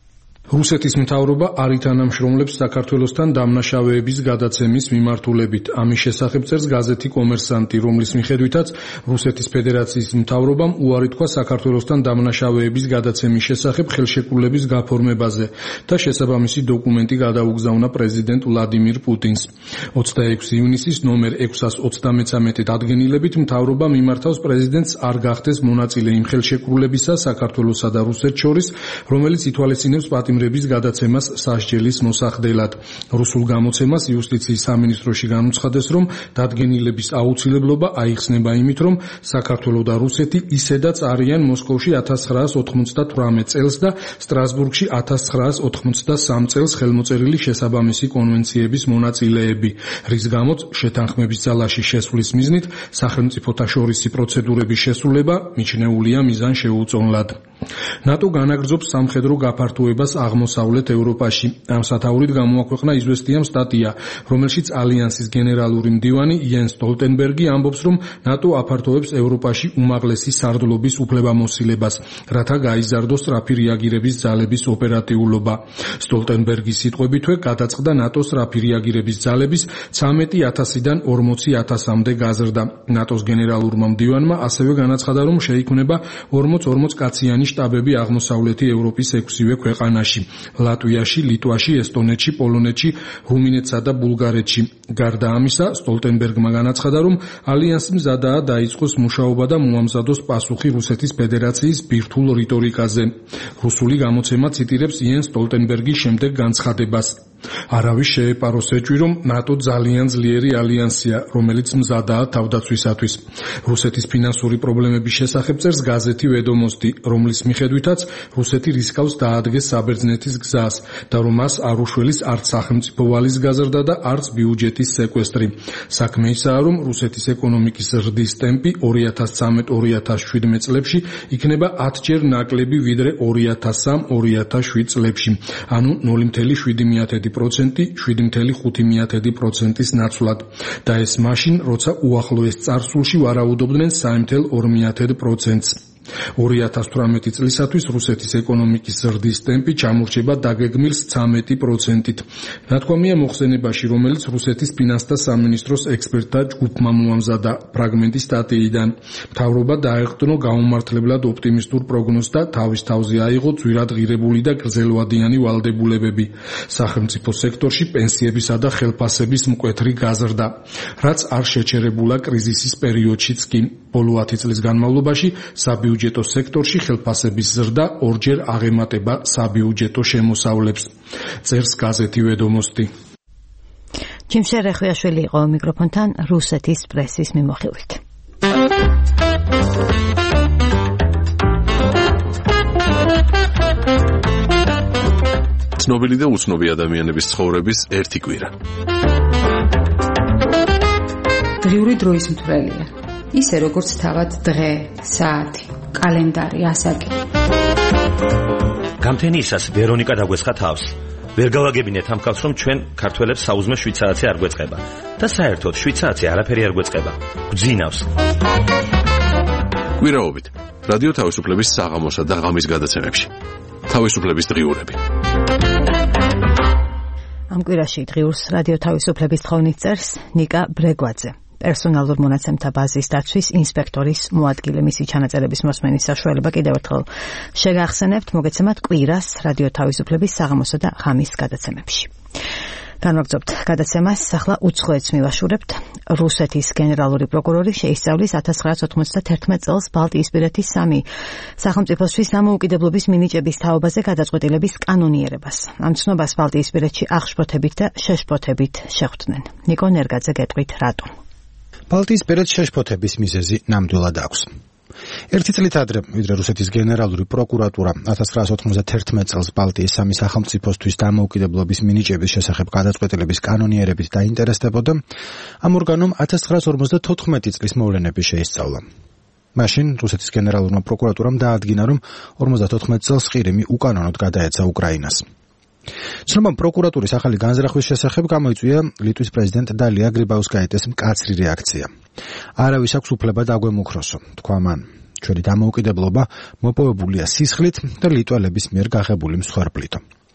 რუსეთის მთავრობა არ ითანამშრომლებს საქართველოსთან დამნაშავეების გადაცემის მიმართულებით. ამის შესახებ წერს გაზეთი კომერსანტი, რომლის მიხედვითაც რუსეთის ფედერაციის მთავრობამ უარი თქვა საქართველოსთან დამნაშავეების გადაცემის შესახებ ხელშეკრულების გაფორმებაზე და შესაბამისი დოკუმენტი გადაუგზავნა პრეზიდენტ ვლადიმირ პუტინს. ოცდაექვსი ივნისის ნომერ ექვსას ოცდამეცამეტე დადგენილებით მთავრობა მიმართავს პრეზიდენტს არ გახდეს მონაწილე იმ ხელშეკრულებისა საქართველოსა და რუსეთს შორის, რომელიც ითვალისწინებს პატიმრების გადაცემას სასჯელის მოსახდელად. რუსულ გამოცემას იუსტიციის სამინისტროში განუცხადეს, რომ დადგენილების აუცილებლობა აიხსნება იმით, რომ საქართველო და რუსეთი ისედაც არიან მოსკოვში ათას ცხრაას ოთხმოცდათვრამეტ წელს და სტრასბურგში ათას ცხრაას ოთხმოცდასამ წელს ხელმოწერილი შესაბამისი კონვენციების მონაწილეები, რის გამოც შეთანხმების ძალაში შესვლის მიზნით სახელმწიფოთა შორისი პროცედურების შესრულება მიჩნეულია მიზან შეუწონლად. ნატო განაგრძობს სამხედრო გაფართოებას აღმოსავლეთ ევროპაში. ამ სათაურით გამოაქვეყნა известиям სტატია, რომელშიც ალიანსის გენერალური მდივანი იენს სტოლტენბერგი ამბობს, რომ ნატო აფართოვებს ევროპაში უმაღლესი სარდლობის უფლებამოსილებას, რათა გაიზარდოს სწრაფი რეაგირების ძალების ოპერატიულობა. სტოლტენბერგის სიტყვებითვე გადაწყდა ნატოს სწრაფი რეაგირების ძალების ცამეტი ათასიდან ორმოცი ათასამდე გაზრდა. ნატოს გენერალურმა მდივანმა ასევე განაცხადა, რომ შეიქმნება ორმოც ორმოც კაციანი შტაბები აღმოსავლეთი ევროპის ექვსივე ქვეყანაში: ლატვიაში, ლიტვაში, ესტონეთში, პოლონეთში, რუმინეთსა და ბულგარეთში. გარდა ამისა, სტოლტენბერგმა განაცხადა, რომ ალიანსი მზადაა დაიწყოს მუშაობა და მოამზადოს პასუხი რუსეთის ფედერაციის ბირთვულ რიტორიკაზე. რუსული გამოცემა ციტირებს იენს სტოლტენბერგის შემდეგ განცხადებას: არავის შეეპაროს ეჭვი, რომ ნატო ძალიან ძლიერი ალიანსია, რომელიც მზადაა თავდაცვისათვის. რუსეთის ფინანსური პრობლემების შესახებ წერს გაზეთი ვედომოსტი, რომლის მიხედვითაც რუსეთი რისკავს დაადგეს საბერძნეთის გზას და რომ მას არ უშველის არც სახელმწიფო ვალის გაზრდა და არც ბიუჯეტის სეკვესტრი. საქმე ისაა, რომ რუსეთის ეკონომიკის ზრდის ტემპი ორი ათას ცხრამეტ ორი ათას შვიდმეტ წლებში იქნება ათჯერ ნაკლები ვიდრე ორი ათას სამ ორი ათას შვიდ წლებში, ანუ ნული ათეული შვიდი პროცენტი შვიდი ათეული ხუთი პროცენტის ნაცვლად. და ეს მაშინ, როცა უახლოეს წარსულში ვარაუდობდნენ სამი ათეული ორი პროცენტს. ორი ათას თვრამეტი წლისათვის რუსეთის ეკონომიკის ზრდის ტემპი ჩამორჩება დაგეგმილს ცამეტი პროცენტით. ნათქვამია მოხსენებაში, რომელიც რუსეთის ფინანსთა სამინისტროს ექსპერტთა ჯგუფმა მოამზადა ფრაგმენტი სტატიიდან. მთავრობა დაეყრდნო გაუმართლებლად ოპტიმისტურ პროგნოზს და თავის თავზე აიღო ძვირად ღირებული და გრძელვადიანი ვალდებულებები. სახელმწიფო სექტორში პენსიებისა და ხელფასების მკვეთრი გაზრდა, რაც არ შეჩერებულა კრიზისის პერიოდშიც კი. ბოლო ათი წლის განმავლობაში საბიუჯეტო სექტორში ხელფასების ზრდა ორჯერ აღემატება საბიუჯეტო შემოსავლებს. წერს გაზეთი ვედომოსტი. ჯიმშე რეხვიაშვილი იყო მიკროფონთან რუსეთის პრესის მიმოხილვით. ცნობილი და უცნობი ადამიანების ცხოვრების ერთი კვირა. დღიური დროის მთვრელია. ისე როგორც თავად დღე, საათი, კალენდარი, ასაკი. გამთენიისას ვერონიკა დაგვესხა თავს. ვერ გავაგებინეთ ამ ხალხს, რომ ჩვენ ქართველებს საუზმე შვიდ საათი არ გვეწყება და საერთოდ შვიდ საათი არაფერი არ გვეწყება. გვძინავს. კვირაობით რადიო თავისუფლების საღამოსა და ღამის გადაცემებში. თავისუფლების დღიურები. ამ კვირაში დღიურს რადიო თავისუფლების თხოვნით წერს ნიკა ბრეგვაძე. პერსონალურ მონაცემთა ბაზის დაცვის ინსპექტორის მოადგილე. მისი ჩანაწერების მოსმენის საშუალება კიდევ ერთხელ შეგახსენებთ მოგეცემათ კვირას რადიო თავისუფლების საღამოსა და ღამის გადაცემებში. განვაგრძობთ გადაცემას, ახლა უცხოეთს მივაშურებთ. რუსეთის გენერალური პროკურორი შეისწავლის ათას ცხრაას ოცდაათერთმეტ წელს ბალტიისპირეთის სამი სახელმწიფოსთვის დამოუკიდებლობის მინიჭების თაობაზე გადაწყვეტილების კანონიერებას. ამ ცნობას ბალტიისპირეთში აღშფოთებით და შეშფოთებით შეხვდნენ. ნიკო ნერგაძე გეტყვით რატომ. ბალტიისპირეთს შეშფოთების მიზეზი ნამდვილად აქვს. ერთი წლით ადრე, ვიდრე რუსეთის გენერალური პროკურატურა ათას ცხრაას ოცდაათერთმეტ წელს ბალტიის სამი სახელმწიფოსთვის დამოუკიდებლობის მინიჭების შესახებ გადაწყვეტილების კანონიერებით დაინტერესდებოდა, ამ ორგანომ ათას ცხრაას ორმოცდათოთხმეტი წლის მოვლენები შეისწავლა. მაშინ რუსეთის გენერალურმა პროკურატურამ დაადგინა, რომ ორმოცდათოთხმეტ წელს ყირიმი უკანონოდ გადაეცა უკრაინას. ცნობამ პროკურატურის ახალი განზრახვის შესახებ გამოიწვია ლიტვის პრეზიდენტ დალია გრიბაუსკაიტეს მკაცრი რეაქცია. არავის აქვს უფლება დაგვემუქროსო, თქვა მან. ჩვენი დამოუკიდებლობა მოპოვებულია სისხლით და ლიტვალების მიერ გაღებული მსხვერპლითო.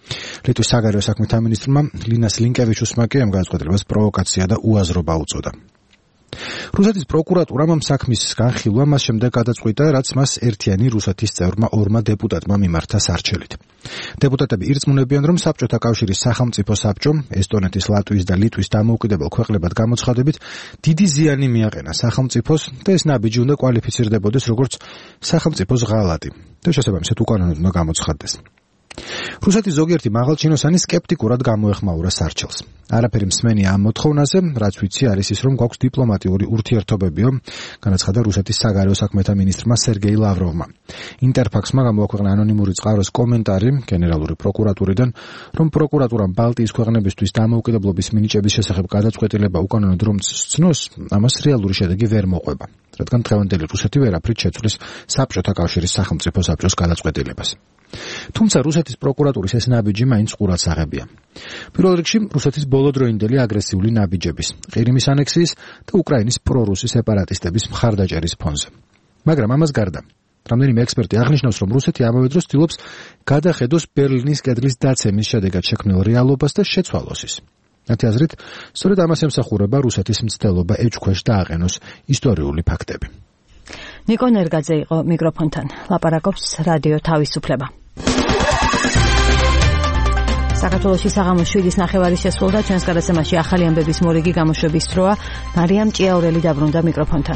ლიტვის საგარეო საქმეთა მინისტრმა ლინას ლინკევიჩუსმა კი ამ გადაწყვეტილებას პროვოკაცია და უაზრობა უწოდა. რუსეთის პროკურატურამ ამ საქმის განხილვა მას შემდეგ გადაწყვიტა, რაც მას ერთიანი რუსეთის წევრმა ორმა დეპუტატმა მიმართა სარჩელით. დეპუტატები ირწმუნებიან, რომ საბჭოთა კავშირის სახელმწიფო საბჭომ ესტონეთის, ლატვიის და ლიტვის დამოუკიდებელ ქვეყნებად გამოცხადებით დიდი ზიანი მიაყენა სახელმწიფოს და ეს ნაბიჯი უნდა კვალიფიცირდებოდეს როგორც სახელმწიფოს ღალატი და შესაბამისად უკანონოდ უნდა გამოცხადდეს. რუსეთის ზოგიერთი მაღალჩინოსანი სკეპტიკურად გამოეხმაურა სარჩელს. არაფერი მსმენია ამ მოთხოვნაზე, რაც ვიცი არის ის, რომ გვაქვს დიპლომატიური ურთიერთობებიო, განაცხადა რუსეთის საგარეო საქმეთა მინისტრმა სერგეი ლავროვმა. ინტერფაქსმა გამოაქვეყნა ანონიმური წყაროს კომენტარი გენერალური პროკურატურიდან, რომ პროკურატურამ ბალტიის ქვეყნებისთვის დამოუკიდებლობის მინიჭების შესახებ გადაწყვეტილება უკანონოდ რომ ცნოს, ამას რეალური შედეგი ვერ მოყვება, რადგან დღევანდელი რუსეთი ვერაფრით შეცვლის საბჭოთა კავშირის სახელმწიფო საბჭოს გადაწყვეტილებას. თუმცა რუსეთის პროკურატურის ეს ნაბიჯი მაინც ყურადს აღებია. პირველ რიგში რუსეთის ბოლოდროინდელი აგრესიული ნაბიჯების, ყირიმის ანექსიის და უკრაინის პრორუსი სეპარატისტების მხარდაჭერის ფონზე. მაგრამ ამას გარდა, რამდენიმე ექსპერტი აღნიშნავს, რომ რუსეთი ამავე დროს ცდილობს გადახედოს ბერლინის კედლის დაცემის შედეგად შექმნილ რეალობას და შეცვალოს ის. მათი აზრით, სწორედ ამას ემსახურება რუსეთის მცდელობა ეჭქვეშ დააყენოს ისტორიული ფაქტები. ნიკო ნერგაძე იყო მიკროფონთან. ლაპარაკობს რადიო თავისუფლება. საქართველოში საღამოს შვიდის ნახევარი შესრულდა, ჩვენს გადაცემაში ახალი ამბების მორიგი გამოშვების დროა. მარიამ ჭიაურელი დაბრუნდა მიკროფონთან.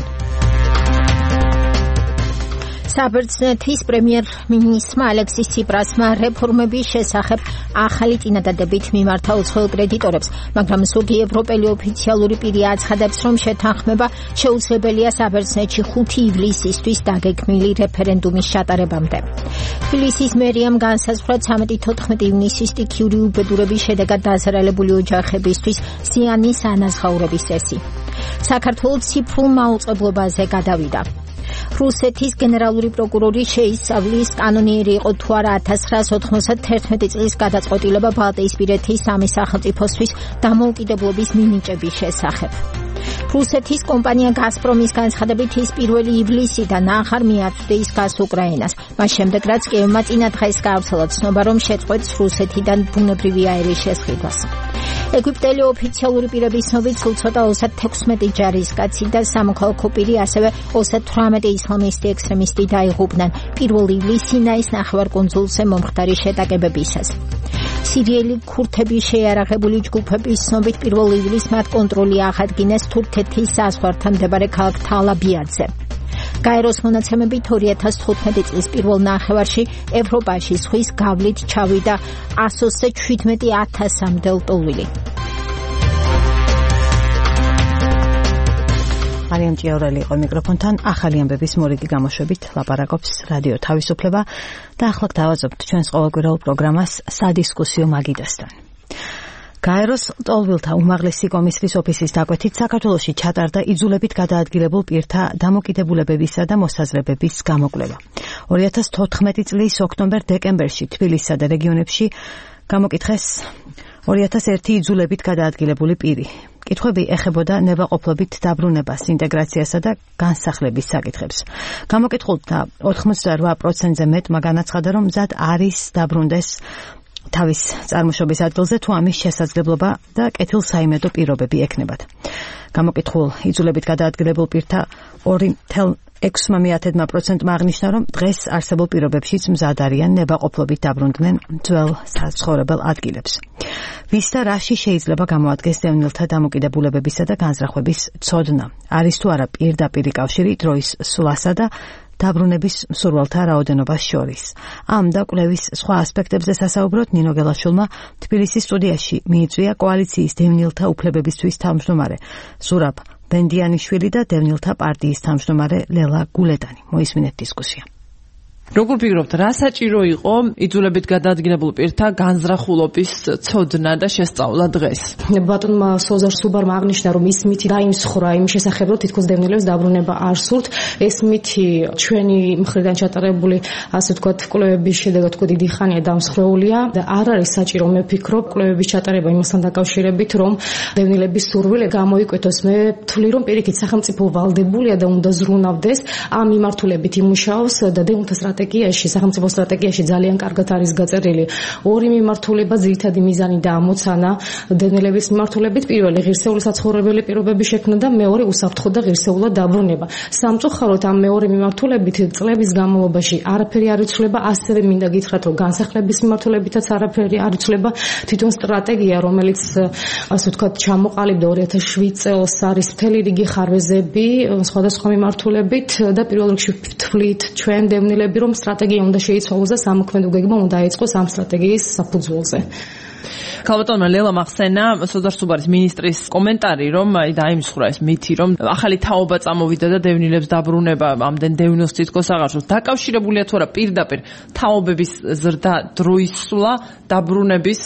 საბერძნეთის პრემიერ-მინისტრმა ალექსის ციპრასმა რეფორმების შესახებ ახალი წინადადებით მიმართა უცხოელ კრედიტორებს, მაგრამ ზოგი ევროპელი ოფიციალური პირი აცხადებს, რომ შეთანხმება შეუძლებელია საბერძნეთში ხუთი ივლისისთვის დაგეგმილი რეფერენდუმის ჩატარებამდე. თბილისის მერიამ განსაზღვრა ცამეტი თოთხმეტი ივნისის სტიქიური უბედურების შედეგად დაზარალებული ოჯახებისთვის ზიანის ანაზღაურების წესი. საქართველოს ციფრულ მაუწყებლობაზე გადავიდა. რუსეთის გენერალური პროკურორი შეისწავლის კანონიერი იყო თუ არა ათას ცხრაას ოთხმოცდათერთმეტი წლის გადაწყვეტილება ბალტიისპირეთის სამი სახელმწიფოსთვის დამოუკიდებლობის მინიჭების შესახებ. რუსეთის კომპანია გაზპრომის განცხადებით ის პირველი ივლისიდან ახარ მიაწვდის გაზს უკრაინას. მას შემდეგ რაც კიევმა წინა დღეს გაავრცელა ცნობა, რომ შეწყვეტს რუსეთიდან ბუნებრივი აირის შესყიდვას. ეგვიპტელი ოფიციალური პირების ცნობით სულ ცოტა ოცდათექვსმეტი ჯარისკაცი და სამოქალაქო პირი, ასევე ოცდათვრამეტი ისლამისტი ექსტრემისტი დაიღუპნენ პირველ ივლისს სინაის ნახევარკუნძულზე მომხდარი შეტაკებებისას. სირიელი ქურთების შეიარაღებული ჯგუფების ცნობით პირველ ივლისს მათ კონტროლი აღადგინეს თურქეთის საზღვართან მდებარე ქალაქ თალ-აბიადზე. გაეროს მონაცემებით ორი ათას თხუთმეტი წლის პირველ ნახევარში ევროპაში ზღვის გავლით ჩავიდა ასოცდე შვიდმეტი ათასამდე ლტოლვილი. მარიამ ჭიაურელი იყო მიკროფონთან. ახალი ამბების მორიგი გამოშვებით ლაპარაკობს რადიო თავისუფლება და ახლა დავაძობთ ჩვენს ყოველკვირეულ პროგრამას სადისკუსიო მაგიდასთან. გაეროს ლტოლვილთა უმაღლესი კომისრის ოფისის დაკვეთით საქართველოში ჩატარდა იძულებით გადაადგილებულ პირთა დამოკიდებულებებისა და მოსაზრებების გამოკვლევა. ორი ათას თოთხმეტი წლის ოქტომბერ-დეკემბერში თბილისსა და რეგიონებში გამოკითხეს ორი ათას ერთი იძულებით გადაადგილებული პირი. კითხვები ეხებოდა ნებაყოფლობით დაბრუნებას, ინტეგრაციასა და განსახლების საკითხებს. გამოკითხულთა ოთხმოცდარვა პროცენტზე მეტმა განაცხადა, რომ მზად არის დაბრუნდეს თავის წარმოშობის ადგილზე თუ ამის შესაძლებლობა და კეთილსაიმედო პირობები ექნებათ. გამოკითხულ იძულებით გადაადგილებულ პირთა ორი თვით ექვსმა მიათედმა პროცენტმა აღნიშნა, რომ დღეს არსებულ პირობებშიც მზად არიან ნებაყოფლობით დაბრუნდნენ ძველ საცხოვრებელ ადგილებს. ვის და რაში შეიძლება გამოადგეს დევნილთა დამოკიდებულებებისა და განზრახვების ცოდნა? არის თუ არა პირდაპირი კავშირი დროის სვლასა და დაბრუნების მსურველთა რაოდენობას შორის? ამ და კვლევის სხვა ასპექტებზე სასაუბროდ ნინო გელაშვილმა თბილისის სტუდიაში მიიწვია კოალიციის დევნილთა უფლებებისთვის თავმჯდომარე ზურაბ ბენდიანიშვილი და დევნილთა პარტიის თავმჯდომარე ლელა გულედანი. მოისმინეთ დისკუსია. როგორ ფიქრობთ, რა საჭირო იყო იძულებით გადაადგილებულ პირთა განზრახულობის ცოდნა და შესწავლა დღეს? ბატონმა სოზარ სუბარმა აღნიშნა, რომ ის მითი დაიმსხვრა იმ შესახებ, რომ თითქოს დევნილებს დაბრუნება არ სურთ. ეს მითი ჩვენი მხრიდან ჩატარებული, ასე ვთქვათ, კვლევების შედეგად უკვე დიდი ხანია დამსხვრეულია და არ არის საჭირო, მე ვფიქრობ, კვლევების ჩატარება იმასთან დაკავშირებით, რომ დევნილების სურვილი გამოიკვეთოს. მე ვთვლი, რომ პირიქით სახელმწიფო ვალდებულია და უნდა ზრუნავდეს ამ მიმართულებით იმუშაოს და დევნილთა სტრატეგიაში, სახელმწიფო სტრატეგიაში ძალიან კარგად არის გაწერილი ორი მიმართულება, ძირითადი მიზანი და ამოცანა დევნილების მიმართულებით. პირველი ღირსეული საცხოვრებელი პირობები შექმნა და მეორე უსაფრთხო და ღირსეულად დაბრუნება. სამწუხაროდ ამ მეორე მიმართულებით წლების განმავლობაში არაფერი არ იცვლება, ასევე მინდა გითხრათ, რომ განსახლების მიმართულებითაც არაფერი არ იცვლება. თვითონ სტრატეგია, რომელიც ასე ვთქვათ, ჩამოყალიბდა ორი ათას შვიდ წელს, არის მთელი რიგი ხარვეზები სხვადასხვა მიმართულებით და პირველ რიგში ვთვლით ჩვენ დევნილები, რომ სტრატეგია უნდა შეიცვალოს და სამოქმედო გეგმა უნდა დაიწყოს ამ სტრატეგიის საფუძველზე. ქალბატონმა ლელა მახსენა სოდარ სუბარის მინისტრის კომენტარი, რომ აი დაიმსხვრა ეს მითი, რომ ახალი თაობა წამოვიდა და დევნილებს დაბრუნება ამდენ დევნილს თითქოს აღარ შევს. დაკავშირებულია თუ არა პირდაპირ თაობების ზრდა დროისვლა დაბრუნების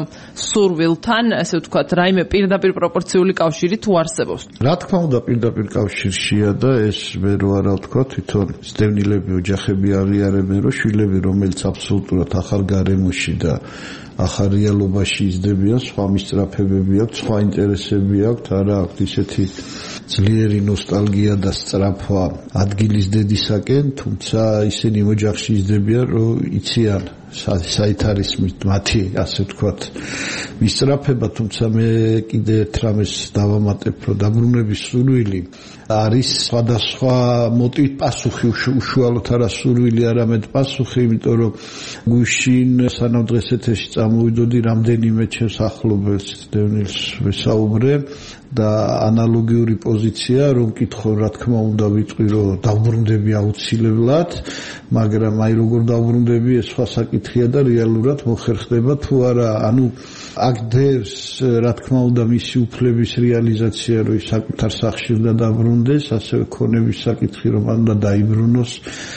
სურვილთან, ასე ვთქვათ, რაიმე პირდაპირ პროპორციული კავშირი თუ არსებობს? რა თქმა უნდა, პირდაპირ კავშირშია და ეს მე რო არა ვთქვა, თვითონ დევნილები ოჯახები არიანებენ, რომ შვილები, რომელიც აბსოლუტურად ახალ გარემოში და ახალ რეალობაში იზრდებიან, სხვა მისწრაფებები აქვს, სხვა ინტერესები აქვს, არა აქვს ისეთი ძლიერი ნოსტალგია და სწრაფვა ადგილის დედისაკენ, თუმცა ისინი ოჯახში იზრდებიან, რომ იციან საით არის მათი, ასე ვთქვათ, მისწრაფება, თუმცა მე კიდე ერთ რამეს დავამატებ, რომ დაბრუნების სურვილი არის სხვადასხვა მოტივით პასუხი, უშუალოდ არა სურვილი, არამედ პასუხი, იმიტომ რომ გუშინ სანამ დღეს ეთერში წამოვიდოდი, რამდენიმე ჩემს ახლობელს დევნილს ვესაუბრე და ანალოგიური პოზიცია, რომ კითხო, რა თქმა უნდა, ვიტყვი, რომ დავბრუნდები აუცილებლად, მაგრამ აი როგორ დავბრუნდები, ეს სხვა საკითხია და რეალურად მოხერხდება თუ არა, ანუ აქ დევს, რა თქმა უნდა, მისი უფლების რეალიზაცია, რომ ის საკუთარ სახლში უნდა დაბრუნდეს, ასევე ქონების საკითხი, რომ უნდა დაიბრუნოს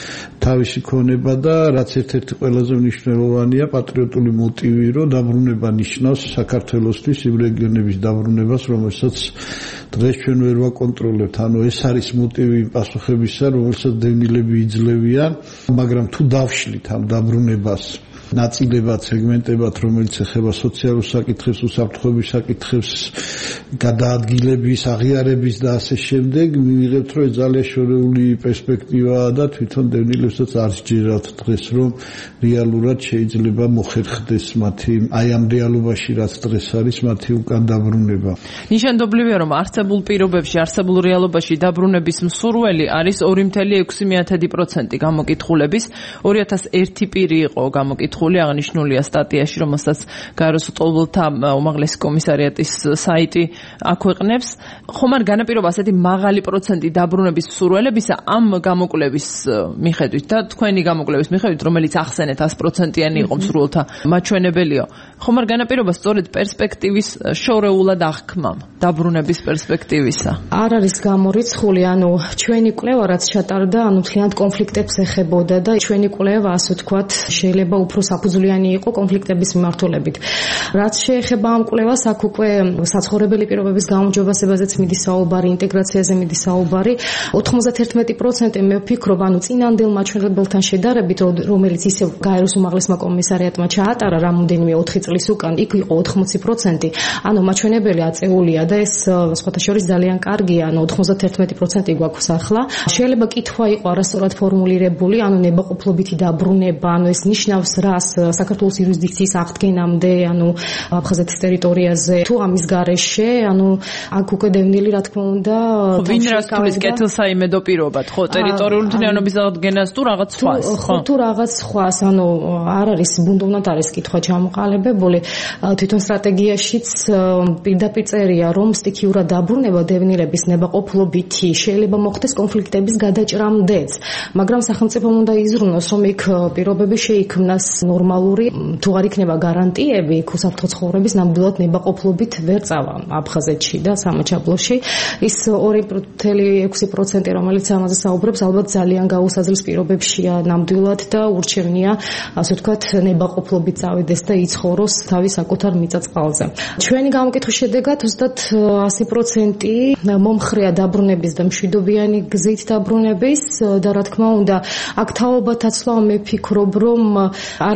თავისი ქონება და რაც ერთ-ერთი ყველაზე მნიშვნელოვანია, პატრიოტული მოტივი, რომ დაბრუნება ნიშნავს საქართველოსთვის იმ რეგიონების დაბრუნებას, რომელსაც დღეს ჩვენ ვერ ვაკონტროლებთ. ანუ ეს არის მოტივი პასუხებისა, რომელსაც დევნილები იძლევიან, მაგრამ თუ დავშლით ამ დაბრუნებას ნაწილებად, სეგმენტებად, რომელიც ეხება სოციალურ საკითხებს, უსაფრთხოების საკითხებს, გადაადგილების, აღიარების და ასე შემდეგ, მივიღებთ, რომ ძალიან შორეული პერსპექტივაა და თვითონ დევნილებსაც არ სჯერათ დღეს, რომ რეალურად შეიძლება მოხერხდეს მათი, აი ამ რეალობაში, რაც დღეს არის, მათი უკან დაბრუნება. ნიშანდობლივია, რომ არსებულ პირობებში, არსებულ რეალობაში დაბრუნების მსურველი არის ორი კoma ექვსი პროცენტი გამოკითხულების, ორი ათას ერთი პირი იყო გამოკითხული. აღნიშნულია სტატიაში, რომელსაც გაეროს უტოლობელთა უმაღლესი კომისარიატის საიტი აქვეყნებს. ხომ არ განაპირობა ასეთი მაღალი პროცენტი დაბრუნების მსურველებისა ამ გამოკვლევის მიხედვით და თქვენი გამოკვლევის მიხედვით, რომელიც ახსენეთ ას პროცენტიანი იყო მსურველთა მაჩვენებელიო. ხომ არ განაპირობა სწორედ პერსპექტივის შორეულად აღქმამ, დაბრუნების პერსპექტივისა? არ არის გამორიცხული, ანუ ჩვენი კვლევა რაც ჩატარდა, ანუ მთლიანად კონფლიქტებს ეხებოდა და ჩვენი კვლევა, ასე ვთქვათ, შეიძლება უფრო საფუძვლიანი იყო კონფლიქტების მიმართულებით. რაც შეეხება ამ კვლევას, აქ უკვე საცხოვრებელი პირობების გაუმჯობესებაზეც მიდის საუბარი, ინტეგრაციაზე მიდის საუბარი. ოცდაათი პროცენტი მე ვფიქრობ, ანუ წინანდელ მაჩვენებელთან შედარებით, რომელიც ისევ გაეროს უმაღლესმა კომისარიატმა ჩაატარა რამოდენიმე ოთხი წლის უკან, იქ იყო ოცდაათი პროცენტი. ანუ მაჩვენებელი აწეულია და ეს სხვათა შორის ძალიან კარგია, ანუ ოცდაათი პროცენტი გვაქვს ახლა. შეიძლება კითხვა იყო არასწორად ფორმულირებული, ანუ ნებაყოფლობითი დაბრუნება, ანუ ეს ნიშნავს რას საქართველოს იურისდიქციის აღდგენამდე, ანუ აფხაზეთის ტერიტორიაზე თუ ამის გარეშე, ანუ აქ უკვე დევნილი, რა თქმა უნდა, ვინ რას თulis კეთილსაიმედო პირობად, ხო, ტერიტორიული მთლიანობის აღდგენას თუ რაღაც სხვას, ხო, თუ რაღაც სხვას, ანუ არ არის ბუნდოვნად არის კითხვა ჩამოყალიბებული. თვითონ სტრატეგიაშიც პირდაპირ წერია, რომ სტიქიურად დაბრუნება დევნილების ნებაყოფლობითი შეიძლება მოხდეს კონფლიქტების გადაჭრამდეც, მაგრამ სახელმწიფომ უნდა იზრუნოს, რომ იქ პირობები შეიქმნას ნორმალური, თუ არ იქნება გარანტიები, უსაფრთხო ცხოვრების ნამდვილად ნებაყოფლობით ვერ წავა აფხაზეთში და სამაჩაბლოში. ის ორი კoma ექვსი პროცენტი, რომელიც ამაზე საუბრობს, ალბათ ძალიან გაუსაზრს პირობებშია ნამდვილად და ურჩევნია, ასე ვთქვათ, ნებაყოფლობით წავიდეს და იცხოვროს თავის საკუთარ მიწა-წყალზე. ჩვენი გამოკითხვის შედეგად ზუსტად ასი პროცენტი მომხრეა დაბრუნების და მშვიდობიანი გზით დაბრუნების და რა თქმა უნდა, აქ თაობათაცლა მე ვფიქრობ, რომ არ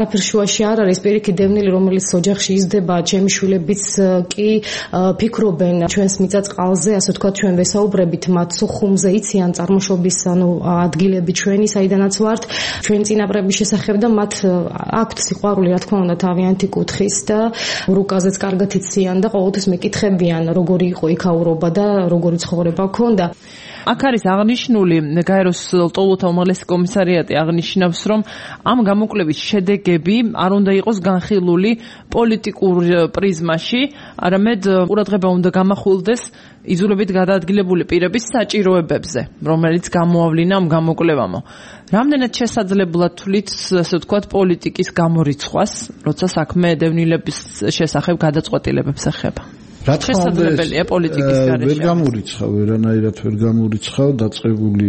არაფერ შუაში არ არის, პირიქით დევნილი, რომელიც ოჯახში იზრდება, ჩემი შვილებიც კი ფიქრობენ ჩვენს მიწა-წყალზე, ასე ვთქვათ, ჩვენ ვესაუბრებით მათ სოხუმზე, იციან წარმოშობის ანუ ადგილები ჩვენი, საიდანაც ვართ, ჩვენ წინაპრების შესახებ და მათ აქვთ სიყვარული, რა თქმა უნდა, თავიანთი კუთხის და რუკაზეც კარგად იციან და ყოველთვის მეკითხებიან, როგორი იყო იქაურობა და როგორი ცხოვრება ჰქონდა. აქ არის აღნიშნული გაეროს ლტოლოთა უმაღლესი კომისარიატი აღნიშნავს, რომ ამ გამოკვლევის შედეგები არ უნდა იყოს განხილული პოლიტიკურ პრიზმაში, არამედ ყურადღება უნდა გამახვილდეს იძულებით გადაადგილებული პირების საჭიროებებზე, რომელიც გამოავლინა ამ გამოკვლევამ. რამდენად შესაძლებლად თვლით, ასე ვთქვათ, პოლიტიკის გამორიცხვას, როცა საქმე დევნილების შესახებ გადაწყვეტილებებს ეხება? რა თქმა უნდა, შესაძლებელია პოლიტიკის გარეშე. ვერ გამორიცხავ, ვერანაირად ვერ გამორიცხავ, დაწყებული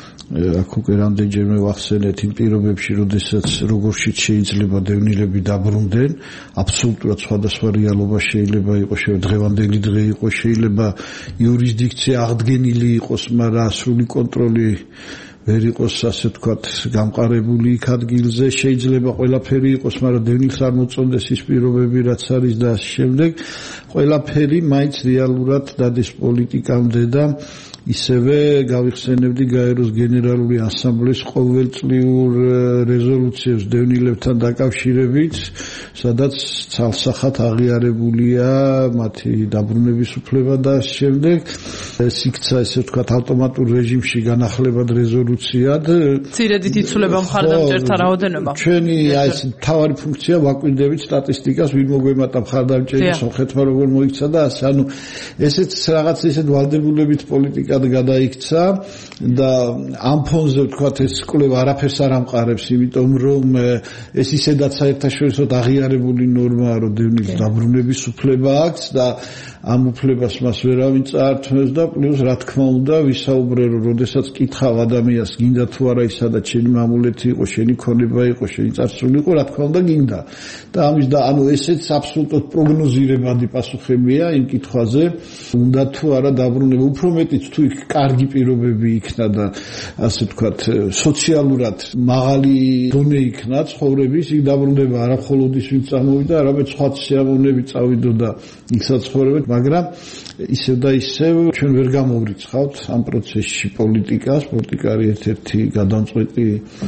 აქ უკვე რამდენჯერმე ვახსენეთ იმ პირობებში, როდესაც როგორშიც შეიძლება დევნილები დაბრუნდნენ, აბსოლუტურად სხვადასხვა რეალობა შეიძლება იყოს, დღევანდელი დღე იყოს, შეიძლება იურისდიქცია აღდგენილი იყოს, მაგრამ სრული კონტროლი ვერ იყოს, ასე ვთქვათ, გამყარებული იქ ადგილზე, შეიძლება ყველაფერი იყოს, მაგრამ დევნილს არ მოწონდეს ის პირობები, რაც არის და ამ შემდეგ ყველაფერი მაინც რეალურად დადეს პოლიტიკამდე და ისევე გავიხსენებდი გაეროს გენერალური ასამბლეის ყოველწლიურ რეზოლუციებს დევნილებთან დაკავშირებით, სადაც ცალსახად აღიარებულია მათი დაბრუნების უფლება და ამ შემდეგ ეს იქცა, ესე ვთქვათ, ავტომატურ რეჟიმში განახლებად რეზოლუციად. მცირედით იცვლება მხარდამჭერთა რაოდენობა. ჩვენი აი ეს მთავარი ფუნქცია ვაკვირდებით სტატისტიკას, ვინ მოგვემატა მხარდამჭერი, სამხედრო როგორ მოიქცა და ასე, ანუ ესეც რაღაც ისეთ ვალდებულებით პოლიტიკა გადაიქცა და ამ ფონზე ვთქვათ ეს კვლევა არაფერს არ ამყარებს, იმიტომ რომ ეს ისედაც საერთაშორისო აღიარებული ნორმაა, რომ დევნილს დაბრუნების უფლება აქვს და ამ უფლებას მას ვერავინ წაართმევს და პლუს რა თქმა უნდა ვისაუბრე, რომ როდესაც კითხავ ადამიანს, გინდა თუ არა ის სადაც შენი მამულეთი იყო, შენი ქონება იყო, შენი წარსული იყო, რა თქმა უნდა გინდა. და ამის და ანუ ესეც აბსოლუტურად პროგნოზირებადი პასუხებია იმ კითხვაზე, უნდა თუ არა დაბრუნება, უფრო მეტიც თუ იქ კარგი პირობები იქნა და ასე ვთქვათ, სოციალურად მაღალი დონე იქნა ცხოვრების, იქ დაბრუნება არა მხოლოდ ის ვინც წამოვიდა, არამედ სხვა სიამოვნები წავიდოდა იქ საცხოვრებლად, მაგრამ ისევ და ისევ ჩვენ ვერ გამოვრიცხავთ ამ პროცესში პოლიტიკას, პოლიტიკა არის ერთ-ერთი გადამწყვეტი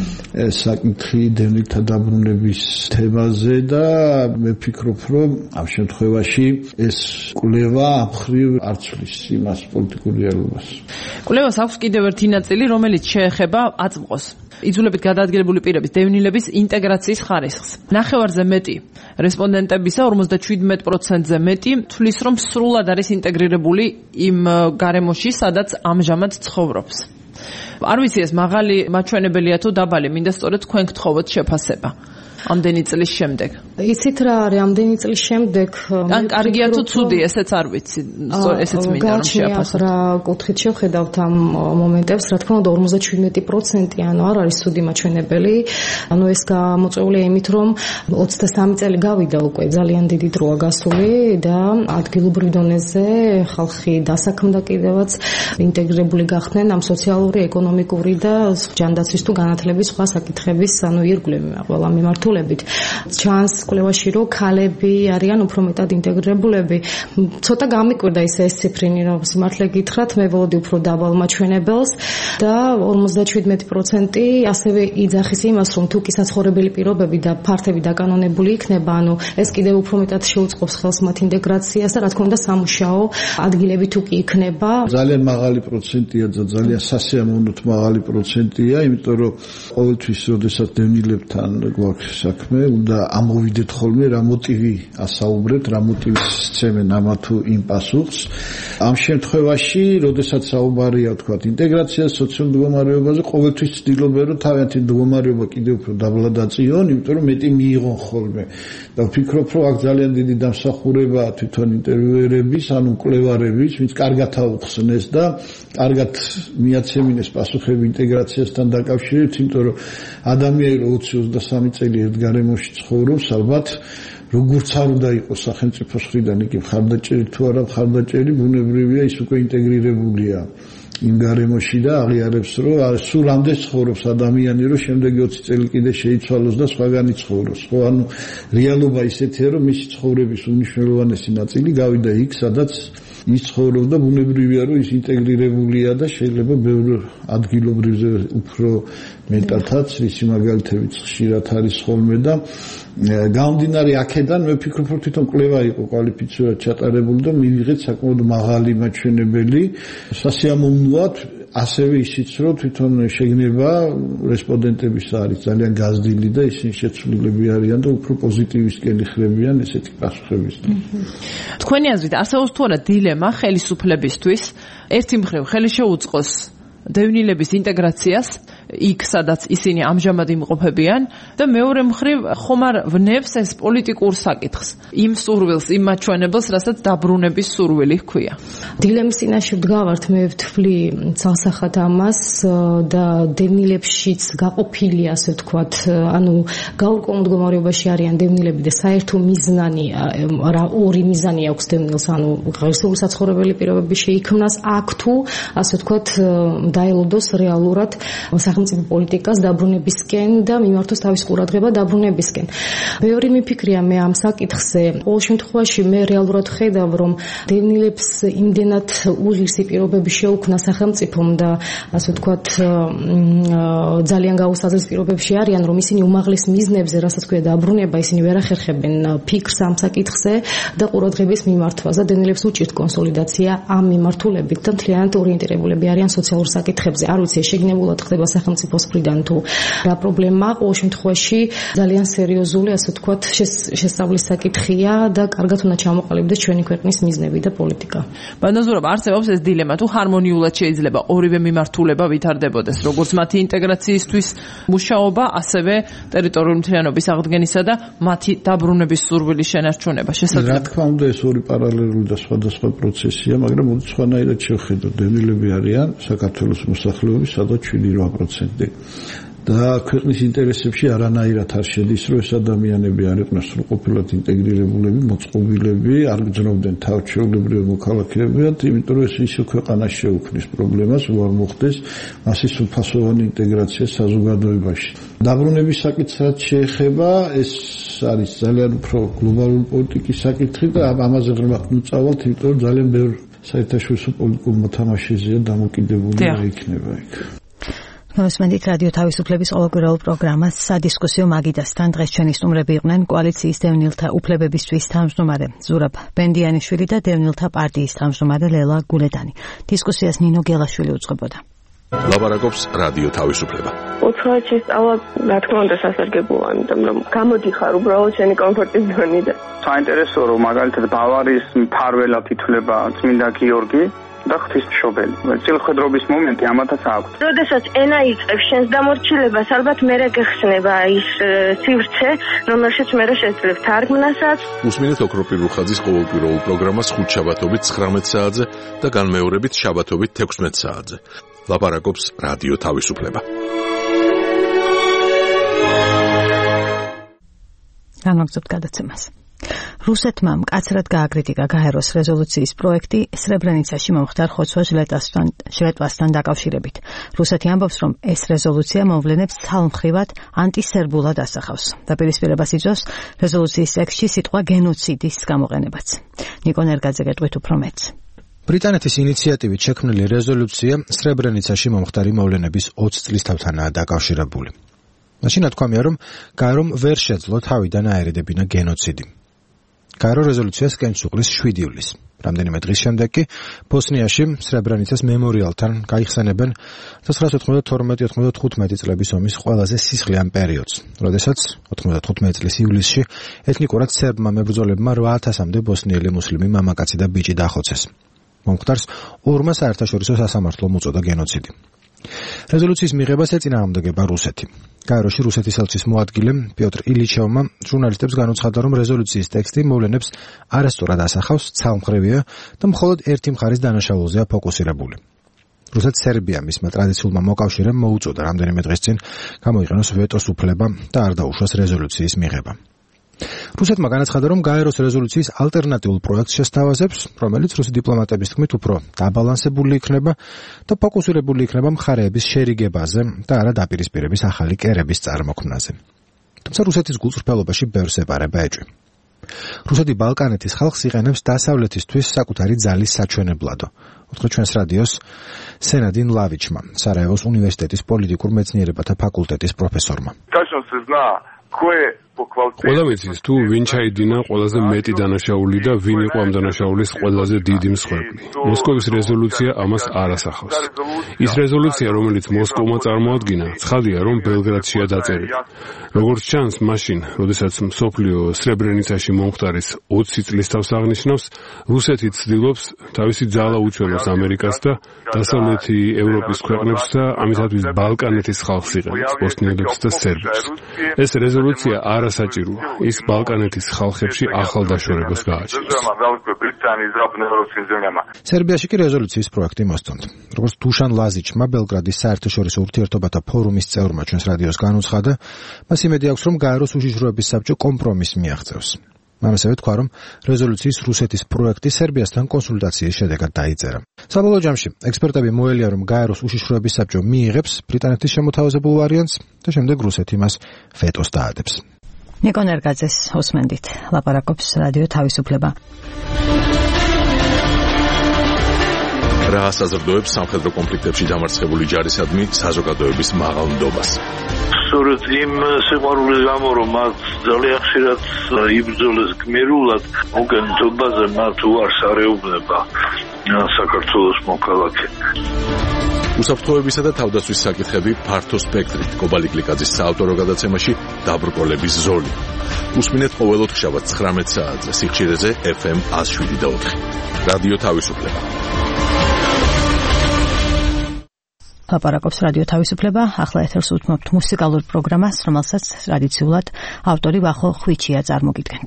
საკითხი დევნილთა დაბრუნების თემაზე და მე ვფიქრობ, რომ ამ შემთხვევაში ეს კვლევა ამხრივ არ ცვლის იმას პოლიტიკურ რეალობას. კვლევას აქვს კიდევ ერთი ნაწილი, რომელიც შეეხება აწმყოს. იძულებით გადაადგილებული პირების დევნილების ინტეგრაციის ხარისხს. ნახევარზე მეტი რესპონდენტებისა, ორმოცდაშვიდმეტ პროცენტზე მეტი თვლის, რომ სრულად არის ინტეგრირებული იმ გარემოში, სადაც ამჟამად ცხოვრობს. არ ვიცი ეს მაღალი მაჩვენებელია თუ დაბალი, მინდა სწორედ თქვენ გთხოვოთ შეფასება. ამდენი წლის შემდეგ. იცით რა არის ამდენი წლის შემდეგ? ან კარგია თუ ცუდი, ესეც არ ვიცი. ესეც მინდა რომ შეაფასოთ. რა კუთხით შევხედავთ ამ მომენტებს, რა თქმა უნდა ორმოცდაშვიდმეტი პროცენტი, ანუ არ არის ცუდი მაჩვენებელი. ანუ ეს გამოწვეულია იმით, რომ ოცდასამი წელი გავიდა უკვე, ძალიან დიდი დროა გასული და ადგილობრივ დონეზე ხალხი დასაქმდა კიდევაც ინტეგრირებული გახდნენ ამ სოციალური, ეკონომიკური და ჯანდაცვის თუ განათლების სხვა საკითხების, ანუ ირგვლივ ყველა მიმართულებით. ჩანს კვლევაში, რომ ქალები არიან უფრო მეტად ინტეგრირებულები. ცოტა გამიკვირდა ის ეს ციფრინი, რომ სიმართლე გითხრათ, მე ველოდი უფრო დაბალ მაჩვენებელს და ორმოცდაშვიდმეტი პროცენტი ასევე იძახის იმას, რომ თუ კი საცხოვრებელი პირობები და ფართები დაკანონებული იქნება, ანუ ეს კიდევ უფრო მეტად შეუწყობს ხელს მათ ინტეგრაციას და რა თქმა უნდა სამუშაო ადგილები თუ კი იქნება. ძალიან მაღალი პროცენტია და ძალიან სასიამოვნოდ მაღალი პროცენტია, იმიტომ რომ ყოველთვის როდესაც დევნილებთან გვაქვს საქმე, უნდა ამოვიდეთ ხოლმე რა მოტივი ასაუბრეთ, რა მოტივის სცემენ ამა თუ იმ პასუხს. ამ შემთხვევაში, როდესაც საუბარია, ვთქვათ, ინტეგრაციას, სოციალურ მდგომარეობაზე, ყოველთვის ცდილობენ, რომ თავიანთი მდგომარეობა კიდევ უფრო დაბლა დაწიონ, იმიტომ რომ მეტი მიიღონ ხოლმე. და ვფიქრობ, რომ აქ ძალიან დიდი დამსახურებაა თვითონ ინტერვიუერების, ანუ მკვლევარების, ვინც კარგად აუხსნეს და კარგად მიაცემინეს პასუხები ინტეგრაციასთან დაკავშირებით, იმიტომ რომ ადამიანი რო ოცი ოცდასამი წელი ერთ გარემოში ცხოვრობს, ალბათ როგორც არ უნდა იყოს სახელმწიფოს მხრიდან იგი მხარდაჭერი თუ არა მხარდაჭერი, ბუნებრივია ის უკვე ინტეგრირებულია იმ გარემოში და აღიარებს, რომ სულ ამდენ ცხოვრობს ადამიანი, რომ შემდეგი ოცი წელი კიდე შეიცვალოს და სხვაგან იცხოვროს. ხო, ანუ რეალობა ისეთია, რომ მისი ცხოვრების უმნიშვნელოვანესი ნაწილი გავიდა იქ, სადაც ის ცხოვრობდა, ბუნებრივია, რომ ის ინტეგრირებულია და შეიძლება ბევრ ადგილობრივზე უფრო მეტათაც ისი მაგალითებიც ხშირად არის ხოლმე და გამომდინარე აქედან მე ვფიქრობ, რომ თვითონ კვლევა იყო კვალიფიცირებულად ჩატარებული და მივიღეთ საკმაოდ მაღალი მაჩვენებელი. სასიამოვნოა ასევე ისიც, რომ თვითონ შეგნება რესპონდენტების არის ძალიან გაზრდილი და ისინი შეცვლილები არიან და უფრო პოზიტივისკენ იხრებიან ესეთი პასუხების. თქვენი აზრით არსებობს თუ არა დილემა ხელისუფლებისთვის ერთი მხრივ ხელი შეუწყოს დევნილების ინტეგრაციას იქ სადაც ისინი ამჟამად იმყოფებიან და მეორე მხრივ ხომ არ ვნებს ეს პოლიტიკურ საკითხს იმ სურვილს იმ მაჩვენებელს რასაც დაბრუნების სურვილი ჰქვია. დილემის წინაშე ვდგავართ მე ვთვლი ძალსახად ამას და დევნილებშიც გაყოფილი ასე ვთქვათ ანუ გაურკვეველ მდგომარეობაში არიან დევნილები და საერთო მიზანი რა ორი მიზანი აქვს დევნილს ანუ ღირსეული საცხოვრებელი პირობების შეიქმნას აქ თუ ასე ვთქვათ დაელოდოს რეალურად სახელმწიფო პოლიტიკას დაბრუნებისკენ და მიმართოს თავის ყურადღება დაბრუნებისკენ. მეორე მიფიქრია მე ამ საკითხზე. ყოველ შემთხვევაში მე რეალურად ხედავ, რომ დევნილებს იმდენად უღირსი პირობები შეუქმნა სახელმწიფომ და ასე ვთქვათ ძალიან გაუსაზრდელ პირობებში არიან, რომ ისინი უმაღლეს მიზნებზე, რასაც ქვია დაბრუნება, ისინი ვერ ახერხებენ ფიქრს ამ საკითხზე და ყურადღების მიმართვას და დევნილებს უჭირთ კონსოლიდაცია ამ მიმართულებით და მთლიანად ორიენტირებულები არიან სოციალურ საკითხებზე. არ ვიცი, შეგნებულად ხდება სახელმწიფოს მხრიდან თუ რა პრობლემაა, ყოველ შემთხვევაში ძალიან სერიოზული, ასე ვთქვათ, შესწავლის საკითხია და კარგად უნდა ჩამოყალიბდეს ჩვენი ქვეყნის მიზნები და პოლიტიკა. ბანაზურობა არსებობს ეს დილემა, თუ ჰარმონიულად შეიძლება ორივე მიმართულება ვითარდებოდეს, როგორც მათი ინტეგრაციისთვის მუშაობა, ასევე ტერიტორიული მთლიანობის აღდგენისა და მათი დაბრუნების სურვილის შენარჩუნება შესაძლოა. რა თქმა უნდა, ეს ორი პარალელური და სხვადასხვა პროცესია, მაგრამ მოდი სხვანაირად შევხედოთ. დევნილები არიან საქართველოს მოსახლეობის სადაც შვიდი რვა პროცენტი. და ქვეყნის ინტერესებში არანაირად არ შედის, რომ ეს ადამიანები არ იყვნენ სრულყოფილად ინტეგრირებულები, მოწყობილები, არ გრძნობდნენ თავჩეულებრივ მოქალაქეებად, იმიტომ რომ ეს ისე ქვეყანას შეუქმნის პრობლემას, უარ მოხდეს მასის სრულფასოვანი ინტეგრაცია საზოგადოებაში. დაბრუნების საკითხად შეეხება, ეს არის ძალიან უფრო გლობალური პოლიტიკის საკითხი და ამაზე ღრმად ნუწავალთ, იმიტომ რომ ძალიან ბევრი საერთაშორისო პოლიტიკურ მოთამაშეზეა დამოკიდებული იქნება იქ. მოსმენთ რადიო თავისუფლების ყოველკვირეულ პროგრამას სადისკუსიო მაგიდასთან. დღეს ჩვენი სტუმრები იყვნენ კოალიციის დევნილთა უფლებებისთვის თავმჯდომარე ზურაბ ბენდიანიშვილი და დევნილთა პარტიის თავმჯდომარე ლელა გულედანი. დისკუსიას ნინო გელაშვილი უწყებოდა. ლაბარაკობს რადიო თავისუფლება. უცხოეთში სწავლა რა თქმა უნდა სასარგებლოა, იმიტომ რომ გამოდიხარ უბრალოდ შენი კომფორტის ზონიდან. საინტერესოა რომ მაგალითად ბავარიის მფარველად ითვლება წმინდა გიორგი და ღვთისმშობელი. წილხვედრობის მომენტი ამათაც აქვს. როდესაც ენა იწყებს შენს დამორჩილებას, ალბათ მერე გეხსნება ის სივრცე, რომელშიც მერე შეძლებ თარგმნასაც. უსმინეთ ოქროპირ რუხაძის ყოველკვირეულ პროგრამას ხუთშაბათობით ცხრამეტ საათზე და განმეორებით შაბათობით თექვსმეტ საათზე. ლაპარაკობს რადიო თავისუფლება. განვაგრძობთ გადაცემას. რუსეთმა მკაცრად გააკრიტიკა გაეროს რეზოლუციის პროექტი სრებრენიცაში მომხდარ ხოცვა ჟლეტვასთან დაკავშირებით. რუსეთი ამბობს, რომ ეს რეზოლუცია მოვლენებს ცალმხრივად ანტისერბულად ასახავს. დაპირისპირებას იწვევს რეზოლუციის ტექსტში სიტყვა გენოციდის გამოყენებაც. ნიკო ნერგაძე გეტყვით უფრო მეტს. ბრიტანეთის ინიციატივით შექმნილი რეზოლუცია სრებრენიცაში მომხდარი მოვლენების ოცი წლის თავთანაა დაკავშირებული. მაშინ თქვამია, რომ გაერომ ვერ შეძლო თავიდან აერიდებინა გენოციდი. გაერო რეზოლუციას კენჭს უყრის შვიდი ივლისს. რამდენიმე დღის შემდეგ კი ბოსნიაში სრებრენიცას მემორიალთან გაიხსენებენ千ცხრაასი ოცდაათი ოცდათხუთმეტი წლების ომის ყველაზე სისხლიან პერიოდს, როდესაც ოცდათხუთმეტი წლის ივლისში ეთნიკურად სერბმა მებრძოლებმა რვა ათასამდე ბოსნიელი მუსლიმი მამაკაცი და ბიჭი დახოცეს. მომხდარს ორმა საერთაშორისო სასამართლომ უწოდა გენოციდი. რეზოლუციის მიღებას ეწინააღმდეგება რუსეთი. გაეროში რუსეთის ელჩის მოადგილე პიოტრ ილიჩევმა ჟურნალისტებს განუცხადა, რომ რეზოლუციის ტექსტი მოვლენებს არასწორად ასახავს, ცალმხრივია და მხოლოდ ერთი მხარის დანაშაულზეა ფოკუსირებული. რუსეთს სერბია მისმა ტრადიციულმა მოკავშირემ მოუწოდა რამდენიმე დღის წინ გამოიყენოს ვეტოს უფლება და არ დაუშვას რეზოლუციის მიღება. რუსეთმა განაცხადა, რომ გაეროს რეზოლუციის ალტერნატიულ პროექტს შესთავაზებს, რომელიც რუსი დიპლომატების თქმით უფრო დაბალანსებული იქნება და ფოკუსირებული იქნება მხარეების შერიგებაზე და არა დაპირისპირების ახალი კერების წარმოქმნაზე. თუმცა რუსეთის გულწრფელობაში ბევრს ეპარება ეჭვი. რუსეთი ბალკანეთის ხალხს იყენებს დასავლეთისთვის საკუთარი ძალის საჩვენებლადო. უთხრა ჩვენს რადიოს სენადინ ლავიჩმა, სარაევოს უნივერსიტეტის პოლიტიკურ მეცნიერებათა ფაკულტეტის პროფესორმა. ყველა ვიცის თუ ვინ ჩაიდინა ყველაზე მეტი დანაშაული და ვინ იყო ამ დანაშაულის ყველაზე დიდი მსხვერპლი. მოსკოვის რეზოლუცია ამას არ ასახავს. ის რეზოლუცია, რომელიც მოსკოვმა წარმოადგინა, ცხადია, რომ ბელგრადშია დაწერილი. როგორც ჩანს, მაშინ, როდესაც მსოფლიო სრებრენიცაში მომხდარის ოცი წლის თავს აღნიშნავს, რუსეთი ცდილობს თავისი ძალა უჩვენოს ამერიკას და დასავლეთი ევროპის ქვეყნებს და ამისათვის ბალკანეთის ხალხს იყენებს, ბოსნიელებს და სერბებს. ეს რეზოლუცია არ არასაჭიროა. ის ბალკანეთის ხალხებში ახალ დაშორებას გააჩნს. სერბიაში კი რეზოლუციის პროექტი მოსწონთ. როგორც დუშან ლაზიჩმა, ბელგრადის საერთაშორისო ურთიერთობათა ფორუმის წევრმა ჩვენს რადიოს განუცხადა, მას იმედი აქვს, რომ გაეროს უშიშროების საბჭო კომპრომისს მიაღწევს. მან ასევე თქვა, რომ რეზოლუციის რუსეთის პროექტი სერბიასთან კონსულტაციის შედეგად დაიწერა. საბოლოო ჯამში ექსპერტები მოელია, რომ გაეროს უშიშროების საბჭო მიიღებს ბრიტანეთის შემოთავაზებულ ვარიანტს და შემდეგ რუსეთი მას ვეტოს დაადებს. ნიკონ ერგაძეს უსმენდით, ლაპარაკობს რადიო თავისუფლება. რა საზრდოებს სამხედრო კონფლიქტებში დამარცხებული ჯარისადმი საზოგადოების მაღალ ნდობას. სწორედ იმ სიყვარულის გამო, რომ მათ ძალიან ხშირად იბრძოლეს გმირულად, მოგენთობაზე მათ უარს არეუბნება საქართველოს მოქალაქე. უსაფრთხოებისა და თავდაცვის საკითხები ფართო სპექტრით. კობალი გლიკაძის საავტორო გადაცემაში დაბრკოლების ზოლი. უსმინეთ ყოველ ოთხშაბათს ცხრამეტ საათზე სიხშირეზე ეფ ემ εκατო შვიდი და ოთხი. რადიო თავისუფლება. ლაპარაკობს რადიო თავისუფლება. ახლა ეთერს უთმობთ მუსიკალურ პროგრამას, რომელსაც ტრადიციულად ავტორი ვახო ხვიჩია წარმოგიდგენთ.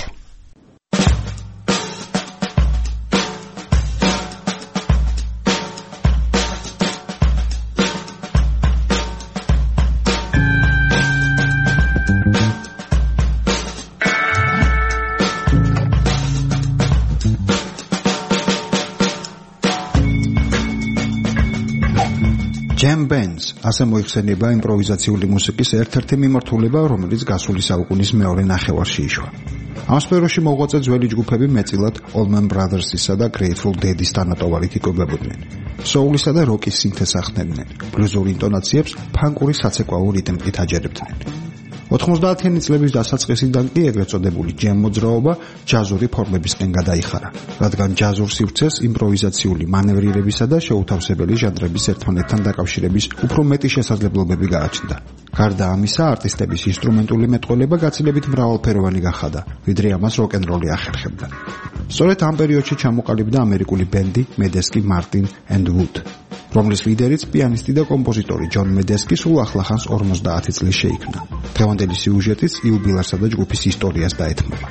Jam bands ასე მოიხსენიება იმპროვიზაციული მუსიკის ერთ-ერთი მიმართულება, რომელიც გასული საუკუნის მეორე ნახევარში იშვა. ამ სფეროში მოღვაწე ძველი ჯგუფები მეტწილად Allman Brothers-ისა და Grateful Dead-ის თანატოვარით იკვებებოდნენ. Soul-ისა და როკის სინთეზს ახდენდნენ. ბლუზურ ინტონაციებს ფანკური საცეკვაო რიტმით აჯერებდნენ. ოთხმოცდაათიანი წლების დასაწყისიდან კი ეგრეთ წოდებული ჯემ მოძრაობა ჯაზური ფორმებისკენ გადაიხარა, რადგან ჯაზურ სივრცეს იმპროვიზაციული მანევრირებისა და შეუთავსებელი ჟანრების ერთმანეთთან დაკავშირების უფრო მეტი შესაძლებლობები გააჩნდა. გარდა ამისა, არტისტების ინსტრუმენტული მეტყველება გაცილებით მრავალფეროვანი გახადა, ვიდრე ამას როკ-ენ-როლი ახერხებდა. სწორედ ამ პერიოდში ჩამოყალიბდა ამერიკული ბენდი Medeski Martin and Wood, რომლის ლიდერიც პიანისტი და კომპოზიტორი ჯონ მედესკი სულ ახლახანს ორმოცდაათი წლის შეიქმნა. დღევანდელი სიუჟეტიც იუ ბილერსა და ჯგუფის ისტორიას დაეთმობა.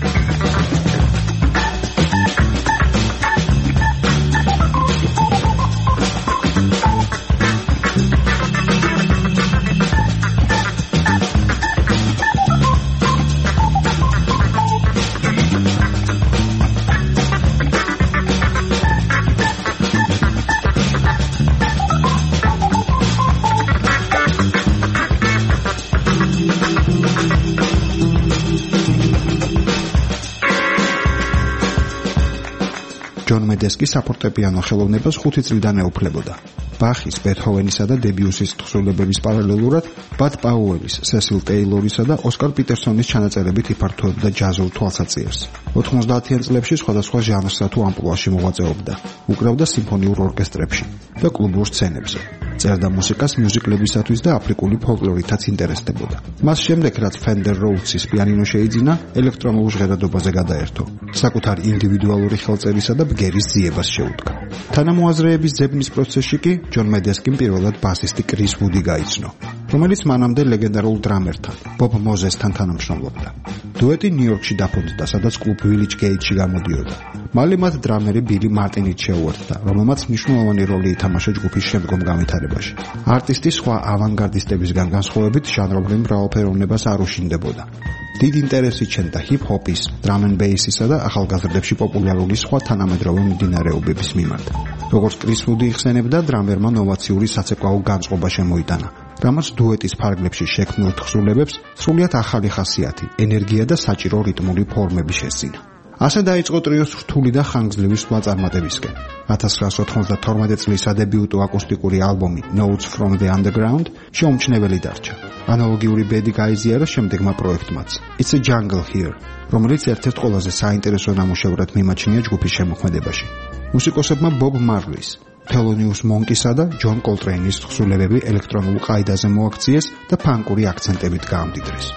ჯონ მედესკი საფორტეპიანო ხელოვნებას ხუთი წლიდან ეუფლებოდა. ბახის, ბეთჰოვენისა და დებიუსის თხზულებების პარალელურად ბად პაუელის, სესილ ტეილორისა და ოსკარ პიტერსონის ჩანაწერებით იფართოებდა ჯაზურ თვალსაჩინოს. ოთხმოცდაათიან წლებში სხვადასხვა ჟანრსა თუ ამპლუაში მოღვაწეობდა. უკრავდა სიმფონიურ ორკესტრებში და კლუბურ სცენებზე. წერდა მუსიკას მიუზიკლებისათვის და აფრიკული ფოლკლორითაც ინტერესდებოდა. მას შემდეგ, რაც Fender Rhodes-ის პიანინო შეიძინა, ელექტრონულ ჟღერადობაზე გადაერთო. საკუთარი ინდივიდუალური ხელწერისა და ბგერის ძიებას შეუდგა. თანამოაზრეების ძებნის პროცესში კი ჯონ მედესკიმ პირველად ბასისტი კრის ვუდი გაიცნო, რომელიც მანამდე ლეგენდარულ დრამერთან, ბობ მოზესთან თანამშრომლობდა. დუეტი ნიუ-იორკში დაფუძნდა, სადაც კლუბ Village Gate-ში გამოდიოდა. მალე მათ დრამერი ბილი მარტინიც შეუერთდა, რომელმაც მნიშვნელოვანი როლი ითამაშა ჯგუფის შემდგომ განვითარებაში. არტისტი სხვა ავანგარდისტებისგან განსხვავებით ჟანრობრივ მრავალფეროვნებას არ უშინდებოდა. დიდ ინტერესით შენდა ჰიპ-ჰოპის, drum and bass-ისა და ახალგაზრდებში პოპულარული სხვა თანამედროვე მიმდინარეობების მიმართ. როგორც კრის ვუდი იხსენებდა, დრამერმა ნოვაციური საცეკვაო განწყობა შემოიტანა, რამაც დუეტის ფარგლებში შექმნილ თხზულებებს სრულიად ახალი ხასიათი, ენერგია და საჭირო რიტმული ფორმები შესძინა. ასე დაიწყო ტრიოს რთული და ხანგრძლივი სვლა წარმატებისკენ. ათას ცხრაასი ოთხმოცდათორმეტი წლის სადებიუტო აკუსტიკური ალბომი Notes from the Underground შეუმჩნეველი დარჩა. ანალოგიური ბედი გაიზიარა შემდეგმა პროექტმაც It's a Jungle Here, რომელიც ერთ-ერთ ყველაზე საინტერესო ნამუშევრად მიმაჩნია ჯგუფის შემოქმედებაში. მუსიკოსებმა Bob Marley-ს, Thelonious Monk-ისა და John Coltrane-ის თხზულებები ელექტრონულ ყაიდაზე მოაქციეს და ფანკური აქცენტებით გაამდიდრეს.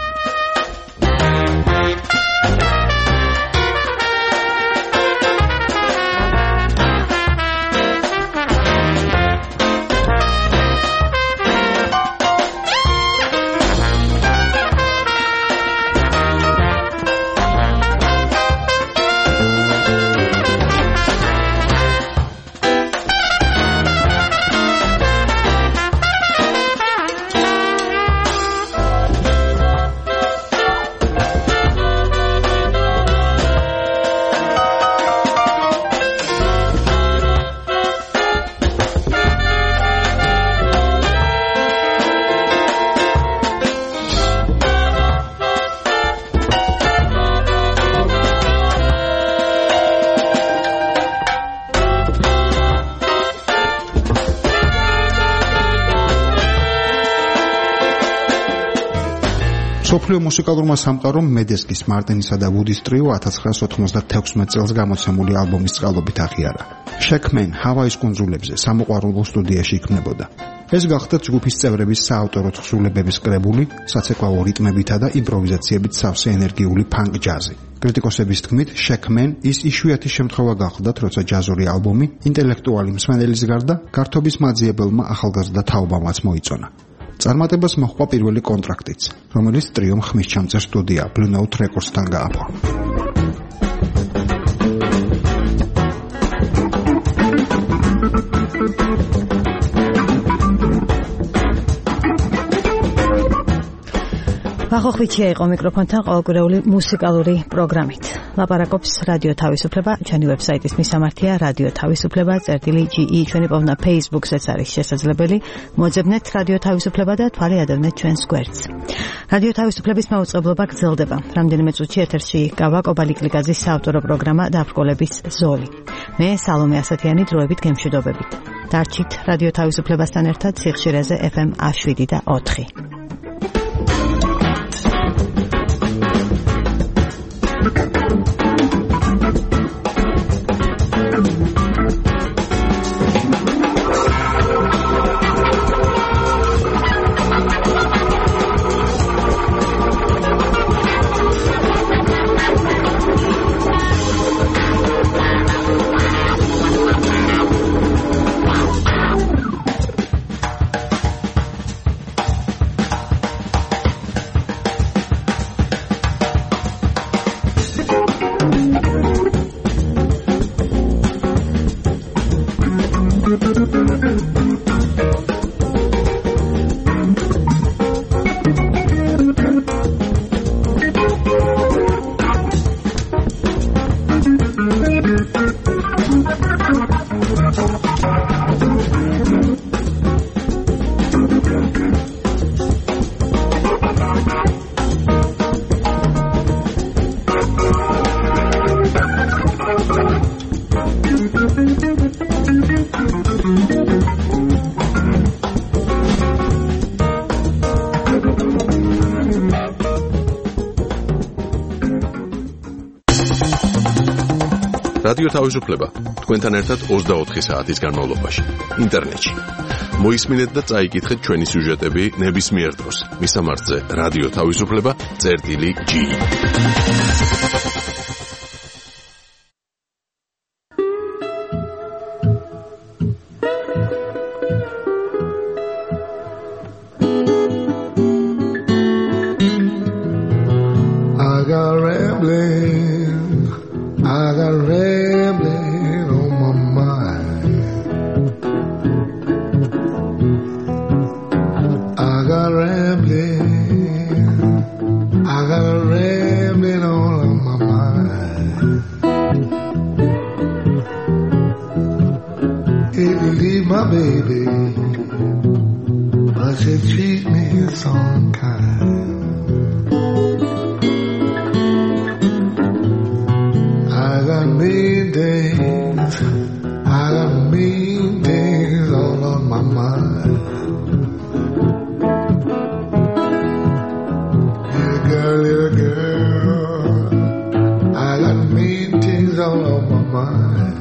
მსოფლიო მუსიკალურმა სამყარომ მედესკის, მარტინისა და ვუდის ტრიო ათას ცხრაასი ოთხმოცდათექვსმეტ წელს გამოცემული ალბომის წყალობით აღიარა. შექმენ ჰავაის კუნძულებზე სამოყვარულო სტუდიაში იქმნებოდა. ეს გახდა ჯგუფის წევრების საავტორო თხზულებების კრებული, საცეკვაო რიტმებითა და იმპროვიზაციებით სავსე ენერგიული ფანკ ჯაზი. კრიტიკოსების თქმით, შექმენ ის იშვიათი შემთხვევა გახლდათ, როცა ჯაზური ალბომი ინტელექტუალი მსმენელის გარდა გართობის მაძიებელმა ახალგაზრდა თაობამაც მოიწონა. წარმატებას მოჰყვა პირველი კონტრაქტიც, რომელიც ტრიომ ხმისჩამწერ სტუდია Blue Note Records-თან გააფორმა. ვახოხვითია იყო მიკროფონთან ყოველკვირეული მუსიკალური პროგრამით. ლაპარაკობს რადიო თავისუფლება, ჩვენი ვებსაიტის მისამართია რადიო თავისუფლება წერტილი ჯი ი, ჩვენი პოვნა Facebook-საც არის შესაძლებელი. მოძებნეთ რადიო თავისუფლება და თვალი ადევნეთ ჩვენს გვერდს. რადიო თავისუფლების მაუწყებლობა გრძელდება. რამდენიმე წუთში ეთერში გავა კობალიკლიკაძის საავტორო პროგრამა დაბრკოლების ზოლი. მე სალომე ასათიანი დროებით გემშვიდობებით. დარჩით რადიო თავისუფლებასთან ერთად სიხშირეზე ეფ ემ შვიდი და ოთხი. რადიო თავისუფლება თქვენთან ერთად ოცდაოთხი საათის განმავლობაში ინტერნეტში. მოისმინეთ და წაიკითხეთ ჩვენი სიუჟეტები ნებისმიერ დროს. მისამართზე რადიო თავისუფლება წერტილი ჯი ი. I got baby, but she treats me so unkind. I got mean days, I got mean days all on my mind. Little girl, little girl, I got mean things all on my mind.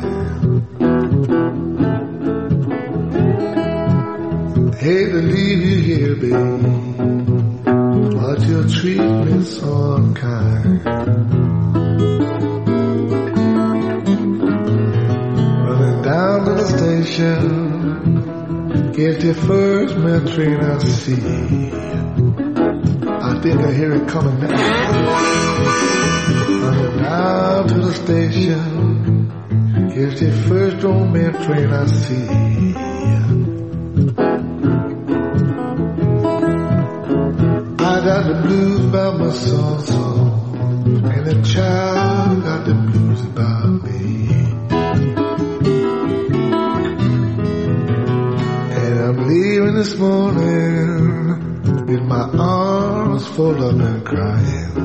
Hate to leave you here, baby, but you treat me so unkind. Running down to the station, get the first metro train I see. I think I hear it coming now. Running down to the station, get the first old metro train I see. I got the blues about my son, and the child got the blues about me. And I'm leaving this morning with my arms full of and crying.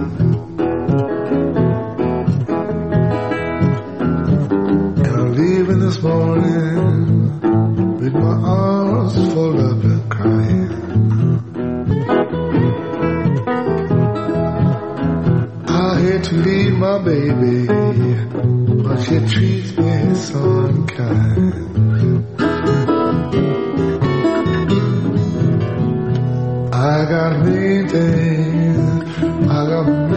And I'm leaving this morning with my arms full of and crying. I hate to leave my baby, but she treats me so unkind. I got mean things, I got